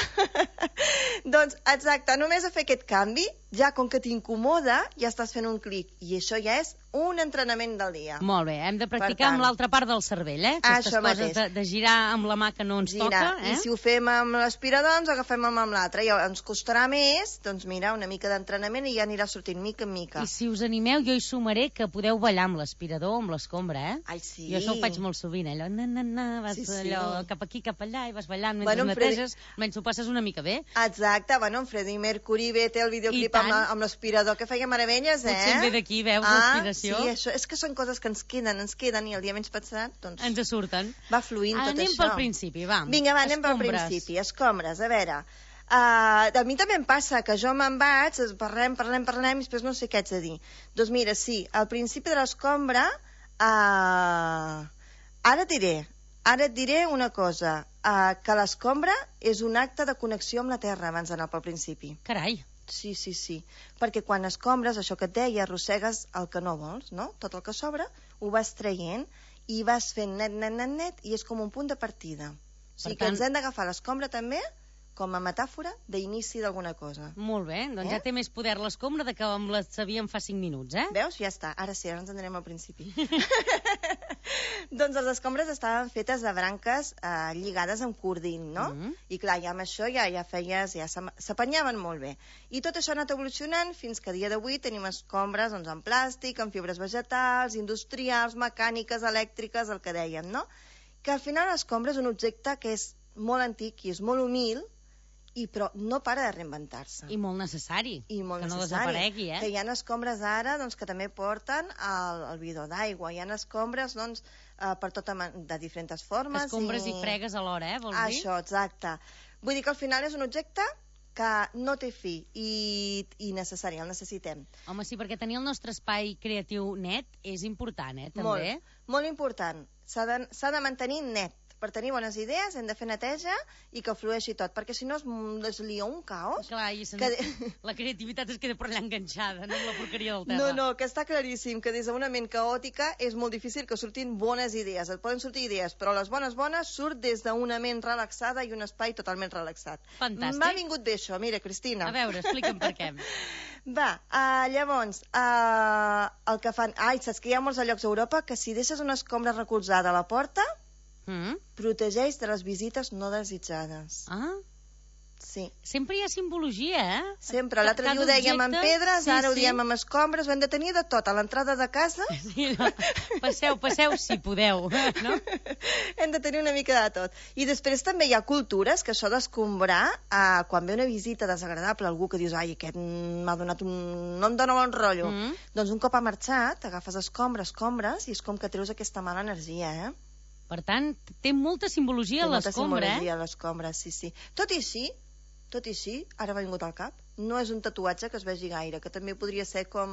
R: Doncs, exacte, només a fer aquest canvi, ja com que t'incomoda, ja estàs fent un clic. I això ja és un entrenament del dia.
Q: Molt bé, hem de practicar amb l'altra part del cervell, eh? Aquestes coses de girar amb la mà que no ens toca, eh?
R: I si ho fem amb l'aspirador, doncs agafem amb l'altra. I ens costarà més, doncs mira, una mica d'entrenament i ja anirà sortint mica en mica.
Q: I si us animeu, jo hi sumaré que podeu ballar amb l'aspirador o amb l'escombra, eh?
R: Ai, sí.
Q: Jo això ho faig molt sovint, allò, vas allò cap aquí, cap allà, i vas ballant mentre neteges, menys ho passes una mica bé.
R: Exacte, bueno, en Freddie Mercury ve, té el videoclip amb l'aspirador, que feia meravelles, eh?
Q: Potser ve d'aquí, veus, l'aspiració.
R: Sí, això, és que són coses que ens queden i el dia menys pensat, doncs...
Q: Ens surten.
R: Va fluint tot això.
Q: Anem pel principi, va.
R: Vinga, va, anem pel principi. Escombres, a veure... a mi també em passa que jo me'n vaig, parlem, i després no sé què haig de dir. Doncs mira, sí, al principi de l'escombra, ara et diré una cosa, que l'escombra és un acte de connexió amb la terra abans d'anar pel principi.
Q: Carai.
R: Sí, perquè quan escombres, això que et deia, arrossegues el que no vols, no? Tot el que sobra ho vas traient i vas fent net, i és com un punt de partida. O sigui que ens hem d'agafar l'escombra també com a metàfora d'inici d'alguna cosa.
Q: Molt bé, doncs ja té més poder l'escombra de que la sabíem fa 5 minuts, eh?
R: Veus? Ja està, ara sí, ara ens en anem al principi. Doncs les escombres estaven fetes de branques lligades amb cordil, no? I clar, ja amb això ja s'apanyaven molt bé. I tot això ha anat evolucionant fins que a dia d'avui tenim escombres doncs, en plàstic, en fibres vegetals, industrials, mecàniques, elèctriques, el que dèiem, no? Que al final l'escombra és un objecte que és molt antic i és molt humil, però no para de reinventar-se.
Q: I molt necessari,
R: que
Q: no desaparegui,
R: Que hi ha escombres ara doncs, que també porten el bidó d'aigua, hi ha escombres doncs, per de diferents formes.
Q: Escombres i fregues alhora, vols dir?
R: Això, exacte. Vull dir que al final és un objecte que no té fi i necessari, el necessitem.
Q: Home, sí, perquè tenir el nostre espai creatiu net és important, també.
R: Molt important. S'ha de mantenir net. Per tenir bones idees hem de fer neteja i que flueixi tot, perquè si no es lia un caos.
Q: Clar, i la creativitat es queda per allà enganxada, no amb la porqueria del terra.
R: No, que està claríssim que des d'una ment caòtica és molt difícil que surtin bones idees. Et poden sortir idees, però les bones surt des d'una ment relaxada i un espai totalment relaxat.
Q: Fantàstic.
R: M'ha vingut bé això, mira, Cristina.
Q: A veure, explica'm per què.
R: Va, llavors, el que fan... saps que hi ha molts llocs a Europa que si deixes una escombra recolzada a la porta... protegeix de les visites no desitjades. Sí.
Q: Sempre hi ha simbologia,
R: Sempre. L'altre dia ho dèiem amb pedres, ara ho diem amb escombres, ho hem de tenir de tot, a l'entrada de casa.
Q: Sí, no. Passeu si podeu, no?
R: Hem de tenir una mica de tot. I després també hi ha cultures que això d'escombrar, quan ve una visita desagradable, algú que dius, ai, aquest m'ha donat no em dona bon rotllo. Doncs un cop ha marxat, agafes escombres, i és com que treus aquesta mala energia,
Q: Per tant, té molta simbologia a l'escombra,
R: Té molta simbologia a l'escombra, sí. Tot i així, ara m'ha vingut al cap, no és un tatuatge que es vegi gaire, que també podria ser com...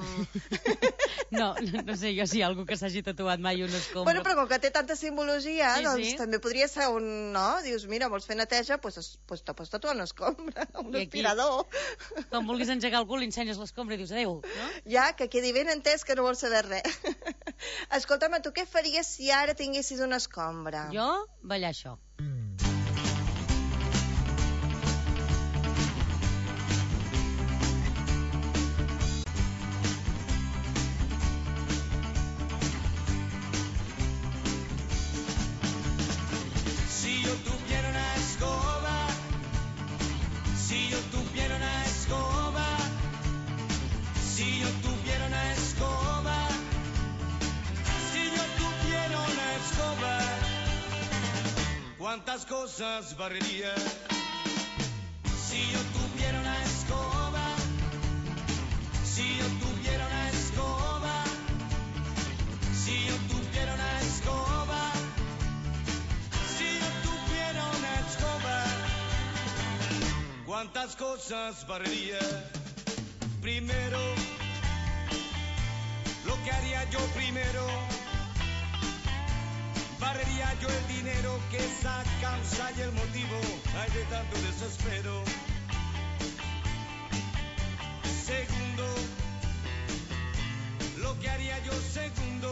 Q: No sé jo si hi ha algú que s'hagi tatuat mai una escombra.
R: Bueno, però com que té tanta simbologia, doncs també podria ser un... No? Dius, mira, vols fer neteja, doncs te pots tatuar una escombra, un aspirador.
Q: Com vulguis engegar algú, li ensenyes l'escombra i dius adéu, no?
R: Ja, que quedi ben entès que no vols saber res. Escolta'm, tu què faries si ara tinguessis una escombra?
Q: Jo, ballar això.
M: ¿Cuántas cosas barrería? Si yo tuviera una escoba, si yo tuviera una escoba, si yo tuviera una escoba, si yo tuviera una escoba, ¿cuántas cosas barrería? Primero, lo que haría yo primero, barrería yo el dinero que es la causa y el motivo hay de tanto desespero. Segundo, lo que haría yo segundo,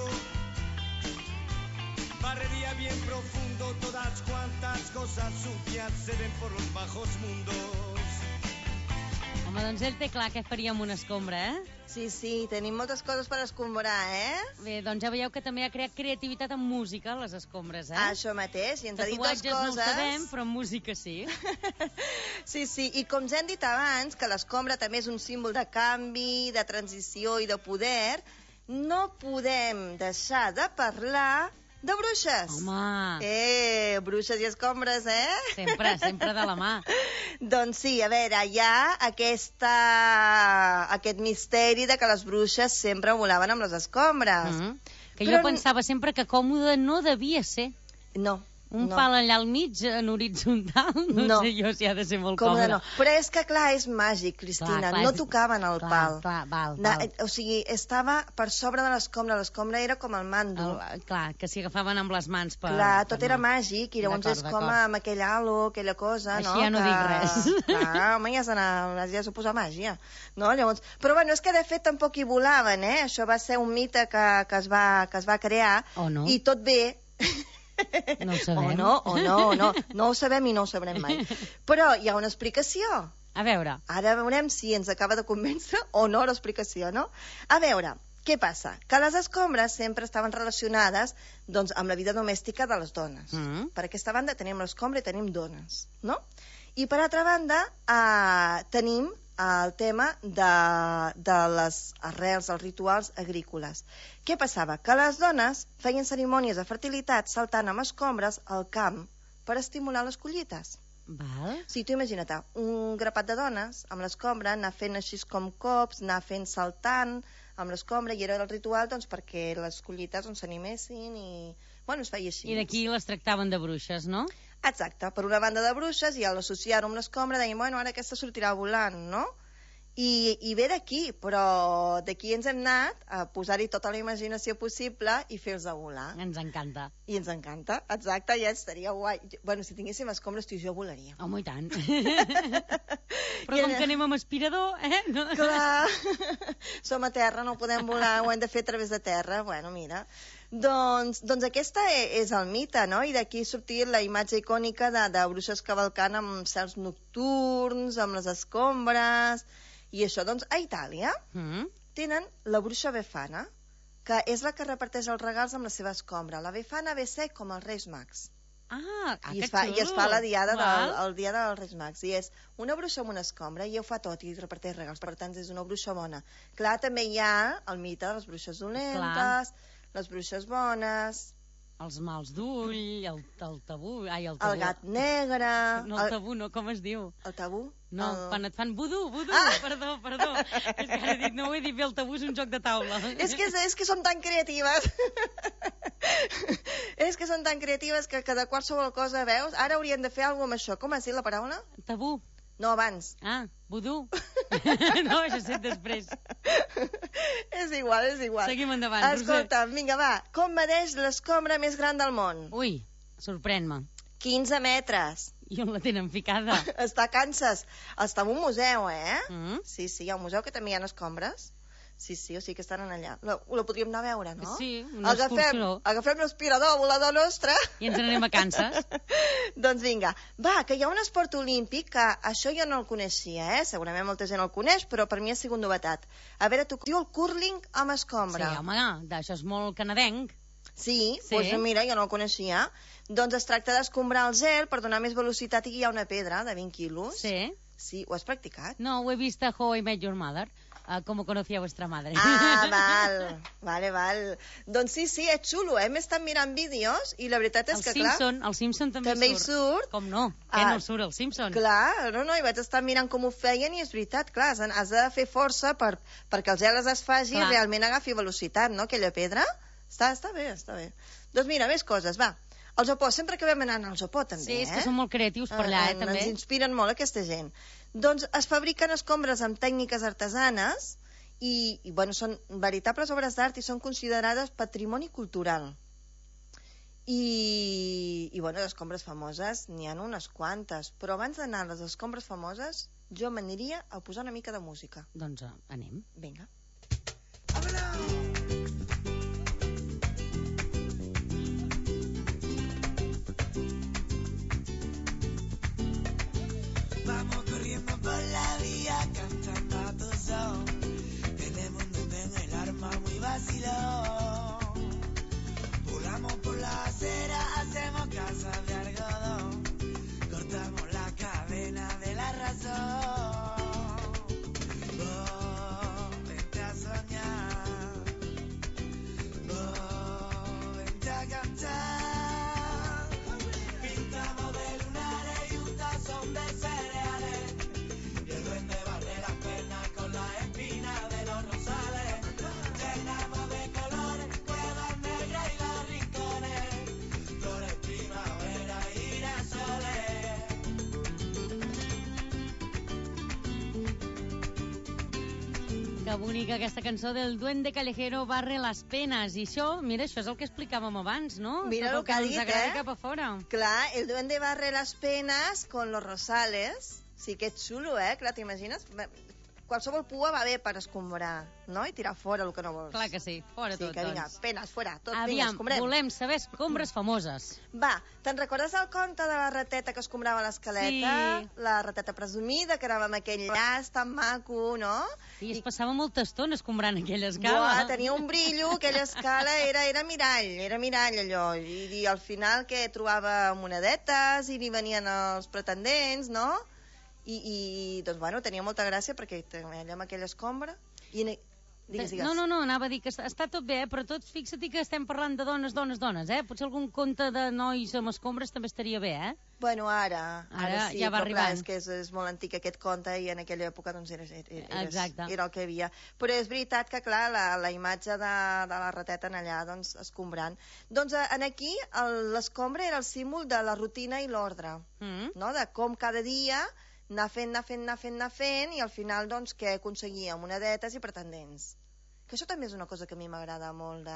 M: barrería bien profundo todas cuantas cosas sucias se ven por los bajos mundos.
Q: Home, doncs ell té clar què faria amb una escombra,
R: Sí, tenim moltes coses per escombrar,
Q: Bé, doncs ja veieu que també ha creat creativitat en música, les escombres,
R: Això mateix, i ens ha dit dues coses.
Q: Tatuatges no ho sabem, però en música sí.
R: Sí, i com ja hem dit abans, que l'escombra també és un símbol de canvi, de transició i de poder, no podem deixar de parlar de bruixes.
Q: Home!
R: Bruixes i escombres,
Q: Sempre de la mà.
R: Doncs sí, a veure, hi ha aquest misteri de que les bruixes sempre volaven amb les escombres.
Q: Que jo pensava sempre que còmode no devia ser.
R: No.
Q: Un pal allà al mig, en horitzontal, no sé jo si ha de ser molt còmode.
R: No. Però és que, clar, és màgic, Cristina, no tocaven el pal.
Q: Val.
R: O sigui, estava per sobre de l'escombra, l'escombra era com el mando.
Q: Clar, que s'hi agafaven amb les mans.
R: Clar, tot era màgic, i llavors és com amb aquell halo, aquella cosa, no?
Q: Així ja no dic res.
R: Clar, home, ja s'ho posa màgia, no? Llavors, però bueno, és que de fet tampoc hi volaven, Això va ser un mite que es va crear, i tot bé...
Q: No ho sabem.
R: O no ho sabem i no ho sabrem mai. Però hi ha una explicació.
Q: A veure.
R: Ara veurem si ens acaba de convèncer o no l'explicació, no? A veure, Què passa? Que les escombres sempre estaven relacionades doncs, amb la vida domèstica de les dones. Per aquesta banda tenim l'escombra i tenim dones, no? I per altra banda tenim el tema de les arrels, els rituals agrícoles. Què passava? Que les dones feien cerimònies de fertilitat saltant amb escombres al camp per estimular les collites.
Q: Val.
R: Sí, tu imagina't, un grapat de dones amb l'escombra, anar fent així com cops, anar fent saltant amb l'escombra, i era el ritual doncs, perquè les collites s'animessin i... Bueno, es feia així.
Q: I d'aquí les tractaven de bruixes, no?
R: Exacte, per una banda de bruixes, i al associar-ho amb l'escombra deien, bueno, ara aquesta sortirà volant, no? I ve d'aquí, però d'aquí ens hem anat a posar-hi tota la imaginació possible i fer-los volar.
Q: Ens encanta.
R: I ens encanta, exacte, ja estaria guai. Bueno, si tinguéssim escombres, tu i jo volaria.
Q: Home, i tant. Però com que anem amb aspirador, No?
R: Clar, som a terra, no podem volar, ho hem de fer a través de terra. Bueno, mira... Doncs aquesta és el mite, no? I d'aquí sortir la imatge icònica de bruixes cavalcant amb cels nocturns, amb les escombres... I això, doncs, a Itàlia tenen la bruixa Befana, que és la que reparteix els regals amb la seva escombra. La Befana ve ser com els Reis Mags. I es fa la diada el dia dels Reis Mags. I és una bruixa amb una escombra i ho fa tot i reparteix regals. Per tant, és una bruixa bona. Clar, també hi ha el mite de les bruixes dolentes, les bruixes bones...
Q: Els mals d'ull, el tabú...
R: El gat negre...
Q: No, el tabú, no, com es diu?
R: El tabú?
Q: No, quan et fan vudú, perdó. És que ara he dit, no ho he dit bé, el tabú és un joc de taula.
R: És que som tan creatives. És que són tan creatives que de qualsevol cosa, veus? Ara hauríem de fer alguna cosa amb això. Com has dit la paraula?
Q: Tabú.
R: No, abans.
Q: Vudú. No, això sé després.
R: És igual.
Q: Seguim endavant,
R: Escolta, vinga, va. Com medeix l'escombra més gran del món?
Q: Ui, sorprèn-me.
R: 15 metres.
Q: I on la tenen ficada?
R: Està a Kansas. Està en un museu, Sí, hi ha un museu que també hi ha escombres. Sí, o sigui que estan allà. La podríem anar a veure, no?
Q: Sí, una excursió.
R: Agafem l'aspirador volador nostre.
Q: I ens n'anem a Kansas.
R: Doncs vinga. Va, que hi ha un esport olímpic que això jo no el coneixia, Segurament molta gent el coneix, però per mi ha sigut novetat. A veure, tu diu el curling amb escombra.
Q: Sí, home, d'això és molt canadenc.
R: Sí, doncs mira, jo no el coneixia. Doncs es tracta d'escombrar el gel per donar més velocitat i hi ha una pedra de 20 quilos. Sí, ho has practicat?
Q: No, ho he vist a How I Met Your Mother. Com ho conocía vuestra madre.
R: Val. Doncs sí, és xulo, M'he estat mirant vídeos i la veritat és que, clar...
Q: El Simpson també
R: hi surt.
Q: Com no? Què no surt el Simpson?
R: Clar, no, i vaig estar mirant com ho feien i és veritat, clar, has de fer força perquè el gel es desfaci i realment agafi velocitat, no, aquella pedra? Està bé. Doncs mira, més coses, va. Al Japó, sempre que vam anar al Japó, també,
Q: Sí, és que són molt creatius per allà, també.
R: Ens inspiren molt aquesta gent. Doncs es fabriquen escombres amb tècniques artesanes i bueno, són veritables obres d'art i són considerades patrimoni cultural. I bueno, les escombres famoses n'hi ha unes quantes, però abans d'anar a les escombres famoses jo m'aniria a posar una mica de música.
Q: Doncs anem.
R: Vinga.
M: Vamos corriendo por la vía cantando a tu son. Tenemos un duende en el arma muy vacilón. Volamos por la acera, hacemos casas de algodón. Cortamos la cadena de la razón. Oh, vente a soñar. Oh, vente a cantar. Pintamos de lunares y un tazón de cereales. Y el duende barre las penas con la espina de los rosales. Llenamos de colores cuevas negras y los rincones. Flores primavera y girasoles.
Q: Que bonica aquesta cançó del Duende Callejero barre les penes. I això, mira, això és el que explicàvem abans, no?
R: Mira el que ha dit,
Q: cap a fora.
R: Clar, el duende barre las penas con los rosales. Sí que és xulo, clar, t'imagines? qualsevol pua va bé per escombrar, no? I tirar fora el que no vols.
Q: Clar que sí, fora tot,
R: que vinga,
Q: doncs.
R: penes, fora, tot, vinga,
Q: Aviam,
R: escombrem.
Q: volem saber escombres famoses.
R: Va, te'n recordes el conte de la rateta que escombrava l'escaleta?
Q: Sí.
R: La rateta presumida, que anava amb aquell llaç tan maco, no?
Q: I es passava molta estona escombrant aquella escala.
R: Buah, tenia un brillo, aquella escala era mirall allò. I al final que trobava monedetes i li venien els pretendents, no? I doncs, bueno, tenia molta gràcia perquè allà amb aquella escombra... Digues.
Q: No, anava a dir que està tot bé, però tot, fixa-t'hi que estem parlant de dones, Potser algun conte de nois amb escombres també estaria bé, eh?
R: Bueno, ara sí,
Q: ja va
R: però clar,
Q: arribant.
R: és que és molt antic aquest conte i en aquella època doncs era
Q: Exacte.
R: el que hi havia. Però és veritat que, clar, la imatge de la rateta en allà, doncs, escombrant. Doncs en aquí l'escombra era el símbol de la rutina i l'ordre, no? De com cada dia anar fent, i al final, doncs, que aconseguia monedetes i pretendents. Que això també és una cosa que a mi m'agrada molt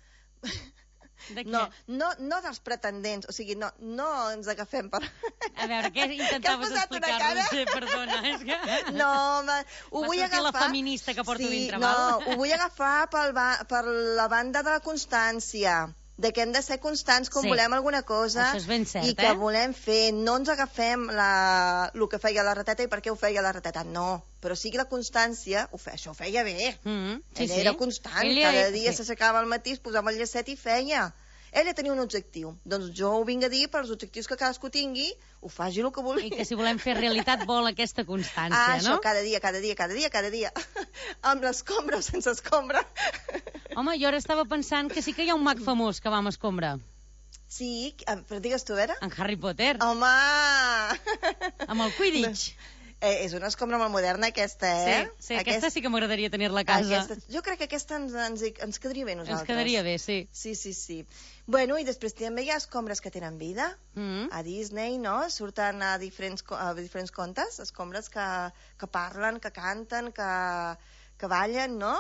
Q: de...
R: No dels pretendents, o sigui, no ens agafem per...
Q: A veure, què intentaves explicar-nos? Perdona, és que...
R: No, home, ho vull agafar...
Q: la feminista que porto dintre, val?
R: No, ho vull agafar per la banda de la constància, de que hem de ser constants quan volem alguna cosa.
Q: Això és ben cert,
R: i que volem fer. No ens agafem el que feia la rateta i per què ho feia la rateta. No, però sí que la constància, això ho feia bé. Ella era constant, cada dia s'aixecava al matí, es posava el llacet i feia. Ella tenia un objectiu. Doncs jo ho vinc a dir per als objectius que cadascú tingui, ho faci el que vulgui.
Q: I que si volem fer realitat vol aquesta constància, no?
R: Això, cada dia. Amb l'escombra o sense escombra.
Q: Home, jo ara estava pensant que sí que hi ha un mag famós que va amb escombra.
R: Sí, però digues tu, Vera.
Q: En Harry Potter.
R: Home!
Q: Amb el Quidditch.
R: És una escombra molt moderna, aquesta, eh?
Q: Sí, aquesta sí que m'agradaria tenir-la a casa.
R: Jo crec que aquesta ens quedaria bé a nosaltres.
Q: Ens quedaria bé, sí.
R: Sí. Bueno, i després també hi ha escombres que tenen vida. A Disney, no? Surten a diferents contes, escombres que parlen, que canten, que ballen, no?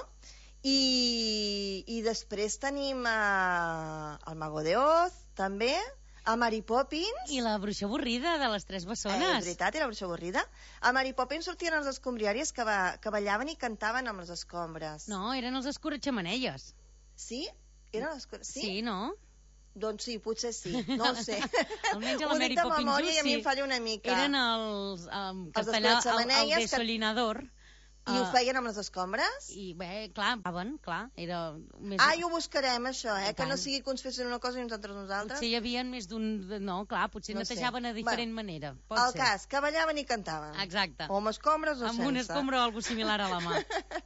R: I després tenim el Mago de Oz, també, a Mary Poppins.
Q: I la bruixa avorrida de les Tres Bessones.
R: És veritat, i la bruixa avorrida. A Mary Poppins sortien els escombriaris que ballaven i cantaven amb les escombres.
Q: No, eren els escurratxamanelles.
R: Sí? Eren els
Q: Sí, no?
R: Doncs sí, potser sí, no ho sé.
Q: Almenys a la Mary Poppins
R: i a mi em falla una mica.
Q: Eren els castellà, el desolinador.
R: I ho feien amb les escombres?
Q: I bé, clar, era més...
R: I ho buscarem, això, que no sigui que uns fessin una cosa i uns altres nosaltres.
Q: Potser hi havia més d'un... No, clar, potser netejaven a diferent manera.
R: El cas, que ballaven i cantaven.
Q: Exacte.
R: O amb escombres o sense.
Q: Amb una escombra o alguna similar a la mà.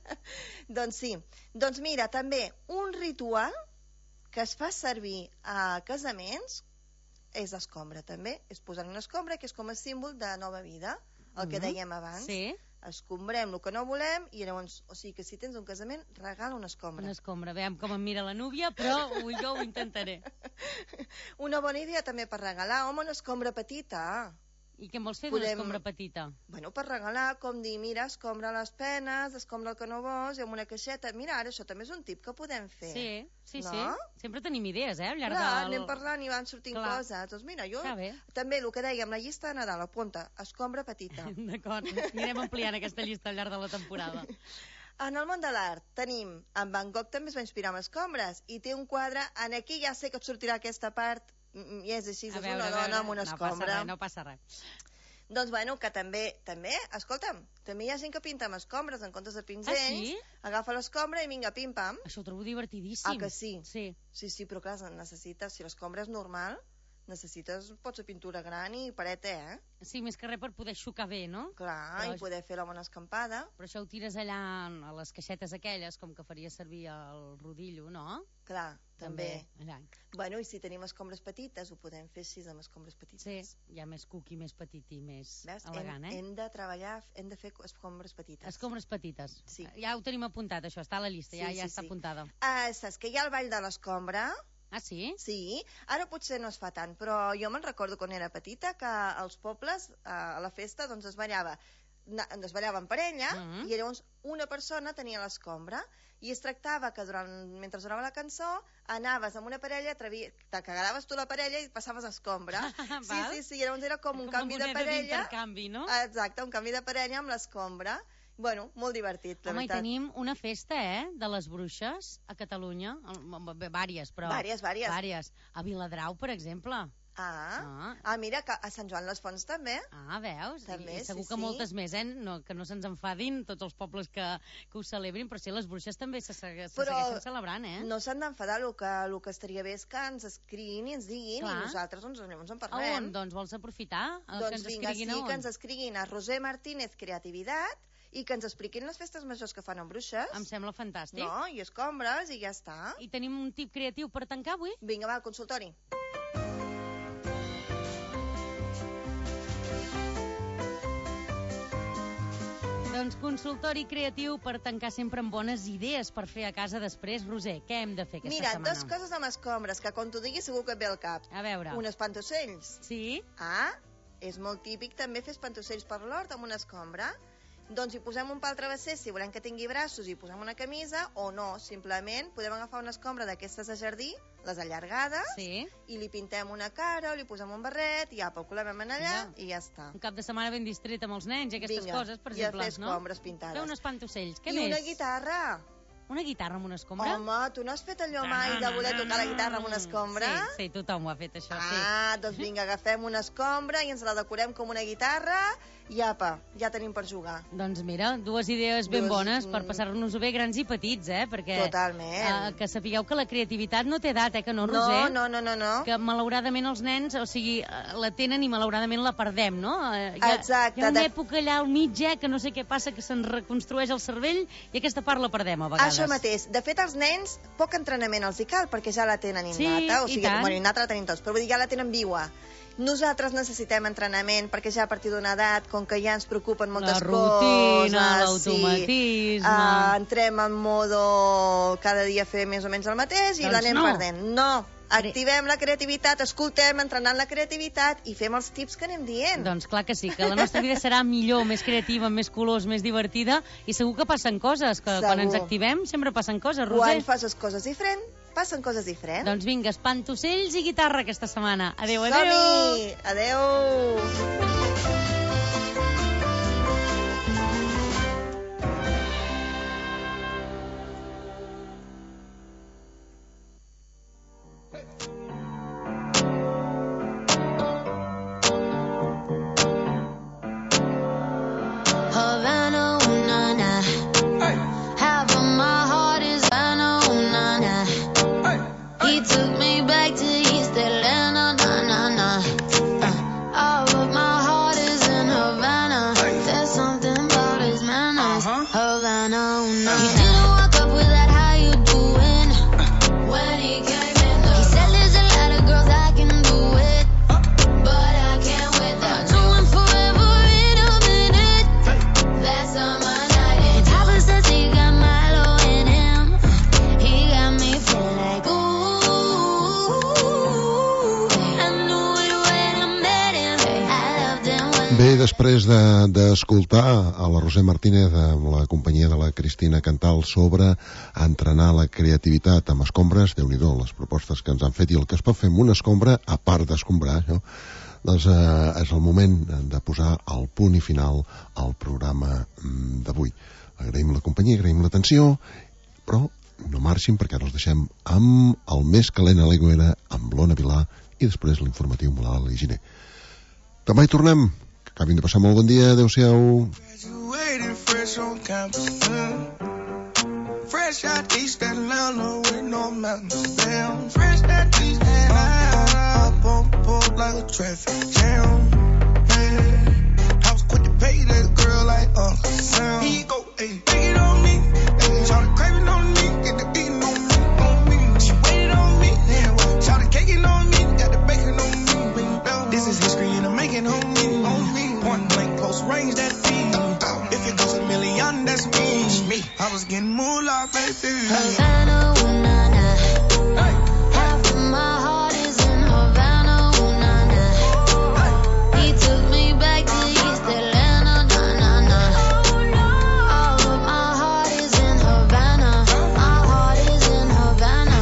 R: Doncs sí. Doncs mira, també un ritual que es fa servir a casaments és l'escombra, també. És posar una escombra, que és com a símbol de nova vida, el que dèiem abans.
Q: Sí.
R: Escombrem el que no volem i llavors, o sigui que si tens un casament, regala una escombra.
Q: Una escombra, veiem com em mira la núvia, però jo ho intentaré.
R: Una bona idea també per regalar, home, una escombra petita.
Q: I què en vols fer d'una escombra petita?
R: Bueno, per regalar, com dir, mira, escombra les penes, escombra el que no vols, i amb una caixeta. Mira, ara això també és un tip que podem fer.
Q: Sí. Sempre tenim idees, al llarg
R: anem parlant i van sortint coses. Doncs mira, jo també el que dèiem, la llista de Nadal, apunta, escombra petita.
Q: D'acord, anirem ampliant aquesta llista al llarg de la temporada.
R: En el món de l'art tenim, en Van Gogh també es va inspirar amb escombres, i té un quadre, en aquí ja sé que et sortirà aquesta part, i és així, és una dona amb una escombra.
Q: No passa res.
R: Doncs bueno, que també, escolta'm, també hi ha gent que pinta amb escombres en comptes de pinzells, agafa l'escombra i vinga, pim-pam.
Q: Això ho trobo divertidíssim.
R: Que sí?
Q: Sí,
R: però clar, necessites, si l'escombra és normal, pots fer pintura gran i pareta,
Q: Sí, més que res per poder xocar bé, no?
R: Clar, i poder fer la bona escampada.
Q: Però això ho tires allà a les caixetes aquelles, com que faria servir el rodillo, no?
R: Clar, també.
Q: Allà.
R: Bueno, i si tenim escombres petites, ho podem fer així amb escombres petites.
Q: Sí, ja més cookie, més petit i més elegant,
R: Hem de treballar, hem de fer escombres petites.
Q: Escombres petites.
R: Sí.
Q: Ja ho tenim apuntat, això, està a la llista, ja està apuntada.
R: Saps que hi ha el ball de l'escombra?
Q: Ah, sí?
R: Sí, ara potser no es fa tant, però jo me'n recordo quan era petita que als pobles, a la festa, doncs es ballava en parella, i llavors una persona tenia l'escombra, i es tractava que mentre durava la cançó anaves amb una parella, t'agradaves tu la parella i passaves escombra. Sí, llavors era com un canvi de parella.
Q: D'intercanvi, no?
R: Exacte, un canvi de parella amb l'escombra. Bueno, molt divertit, la
Q: Home, i
R: veritat.
Q: tenim una festa, de les bruixes a Catalunya. Vàries, però...
R: Vàries.
Q: A Viladrau, per exemple.
R: Mira, que a Sant Joan les Fonts també.
Q: Veus?
R: També,
Q: I segur que moltes més, que no se'ns enfadin tots els pobles que ho celebrin, però sí, les bruixes també se segueixen celebrant,
R: no s'han d'enfadar, el que estaria bé és que ens escriguin i ens diguin, i nosaltres ens en parlem.
Q: A on? Doncs vols aprofitar?
R: Doncs vinga, sí, que ens escriguin a Roser Martínez Creativitat i que ens expliquin les festes majors que fan amb bruixes.
Q: Em sembla fantàstic.
R: No, i escombres, i ja està.
Q: I tenim un tip creatiu per tancar avui?
R: Vinga, va, al consultori.
Q: Doncs consultori creatiu per tancar sempre amb bones idees per fer a casa després. Roser, què hem de fer aquesta setmana?
R: Mira, 2 coses amb escombres, que quan t'ho diguis segur que et ve al cap.
Q: A veure.
R: Un espantocells.
Q: Sí?
R: És molt típic també fer espantocells per l'hort amb una escombra. Doncs hi posem un pal travesser, si volem que tingui braços, hi posem una camisa, o no, simplement podem agafar una escombra d'aquestes de jardí, les allargades, i li pintem una cara, o li posem un barret, i apa, ho col·lem allà, i ja està.
Q: Un cap de setmana ben distret amb els nens i aquestes coses, per exemple,
R: no? I a fer escombres pintades.
Q: Fer un espantocells, què més?
R: I una guitarra.
Q: Una guitarra amb una escombra?
R: Home, tu no has fet allò mai de voler tocar la guitarra amb una escombra?
Q: Sí, tothom ho ha fet, això, sí.
R: Doncs vinga, agafem una escombra i ens la decorem com una guitarra i apa, ja tenim per jugar.
Q: Doncs mira, 2 idees ben bones per passar-nos-ho bé, grans i petits, perquè...
R: Totalment.
Q: Que sapigueu que la creativitat no té edat, que no, Roser?
R: No. Que
Q: malauradament els nens, o sigui, la tenen i malauradament la perdem, no?
R: Exacte.
Q: Hi ha una època allà al mig, que no sé què passa, que se'n reconstrueix el cervell i aquesta part la perdem a vegades.
R: Això mateix. De fet, als nens poc entrenament els hi cal perquè ja la tenen innata.
Q: Sí, i tant.
R: Bueno, innata la tenim tots, però vull dir, ja la tenen viua. Nosaltres necessitem entrenament perquè ja a partir d'una edat, com que ja ens preocupen moltes coses...
Q: La rutina, l'automatisme...
R: Entrem en modo cada dia fer més o menys el mateix i l'anem perdent. No! Activem la creativitat, escoltem, entrenant la creativitat i fem els tips que anem dient.
Q: Doncs clar que sí, que la nostra vida serà millor, més creativa, amb més colors, més divertida i segur que passen coses, que quan ens activem sempre passen coses, Roser.
R: Quan fas les coses diferents, passen coses diferents.
Q: Doncs vinga, espantocells i guitarra aquesta setmana. Adéu,
R: adéu! Adéu!
K: Després d'escoltar a la Roser Martínez amb la companyia de la Cristina Cantal sobre entrenar la creativitat amb escombres, Déu-n'hi-do les propostes que ens han fet i el que es pot fer amb una escombra, a part d'escombrar, doncs és el moment de posar el punt i final al programa d'avui. Agraïm la companyia, agraïm l'atenció, però no marxin perquè ara els deixem amb el més calent a l'aigüera, amb l'Ona Vilà i després l'informatiu amb la Lali Giner. Demà hi tornem. Acabin de passar molt bon dia, adeu-siau. Fresh out East Atlanta with no mountains down. Fresh out East Atlanta, up on board like a traffic jam. I was quick to pay that girl like Uncle Sam. He go, hey, take it on me. Shout the craving on me, get the beating on me. She waited on me, shout the caking on me, got the bacon on me. This is history and I'm making on me. Point blank, close range, that beat. If it goes a million, that's me. I was getting moolah, baby. Havana, ooh, nah, nah. Half of my heart is in Havana, ooh, nah, nah. He took me back to East Atlanta, nah, nah, nah. All of my heart is in Havana. My heart is in Havana.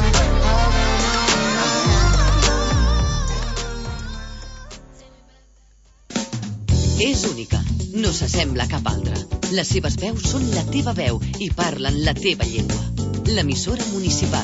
D: És única, no s'assembla a cap altra. Les seves veus són la teva veu i parlen la teva llengua. L'emissora municipal.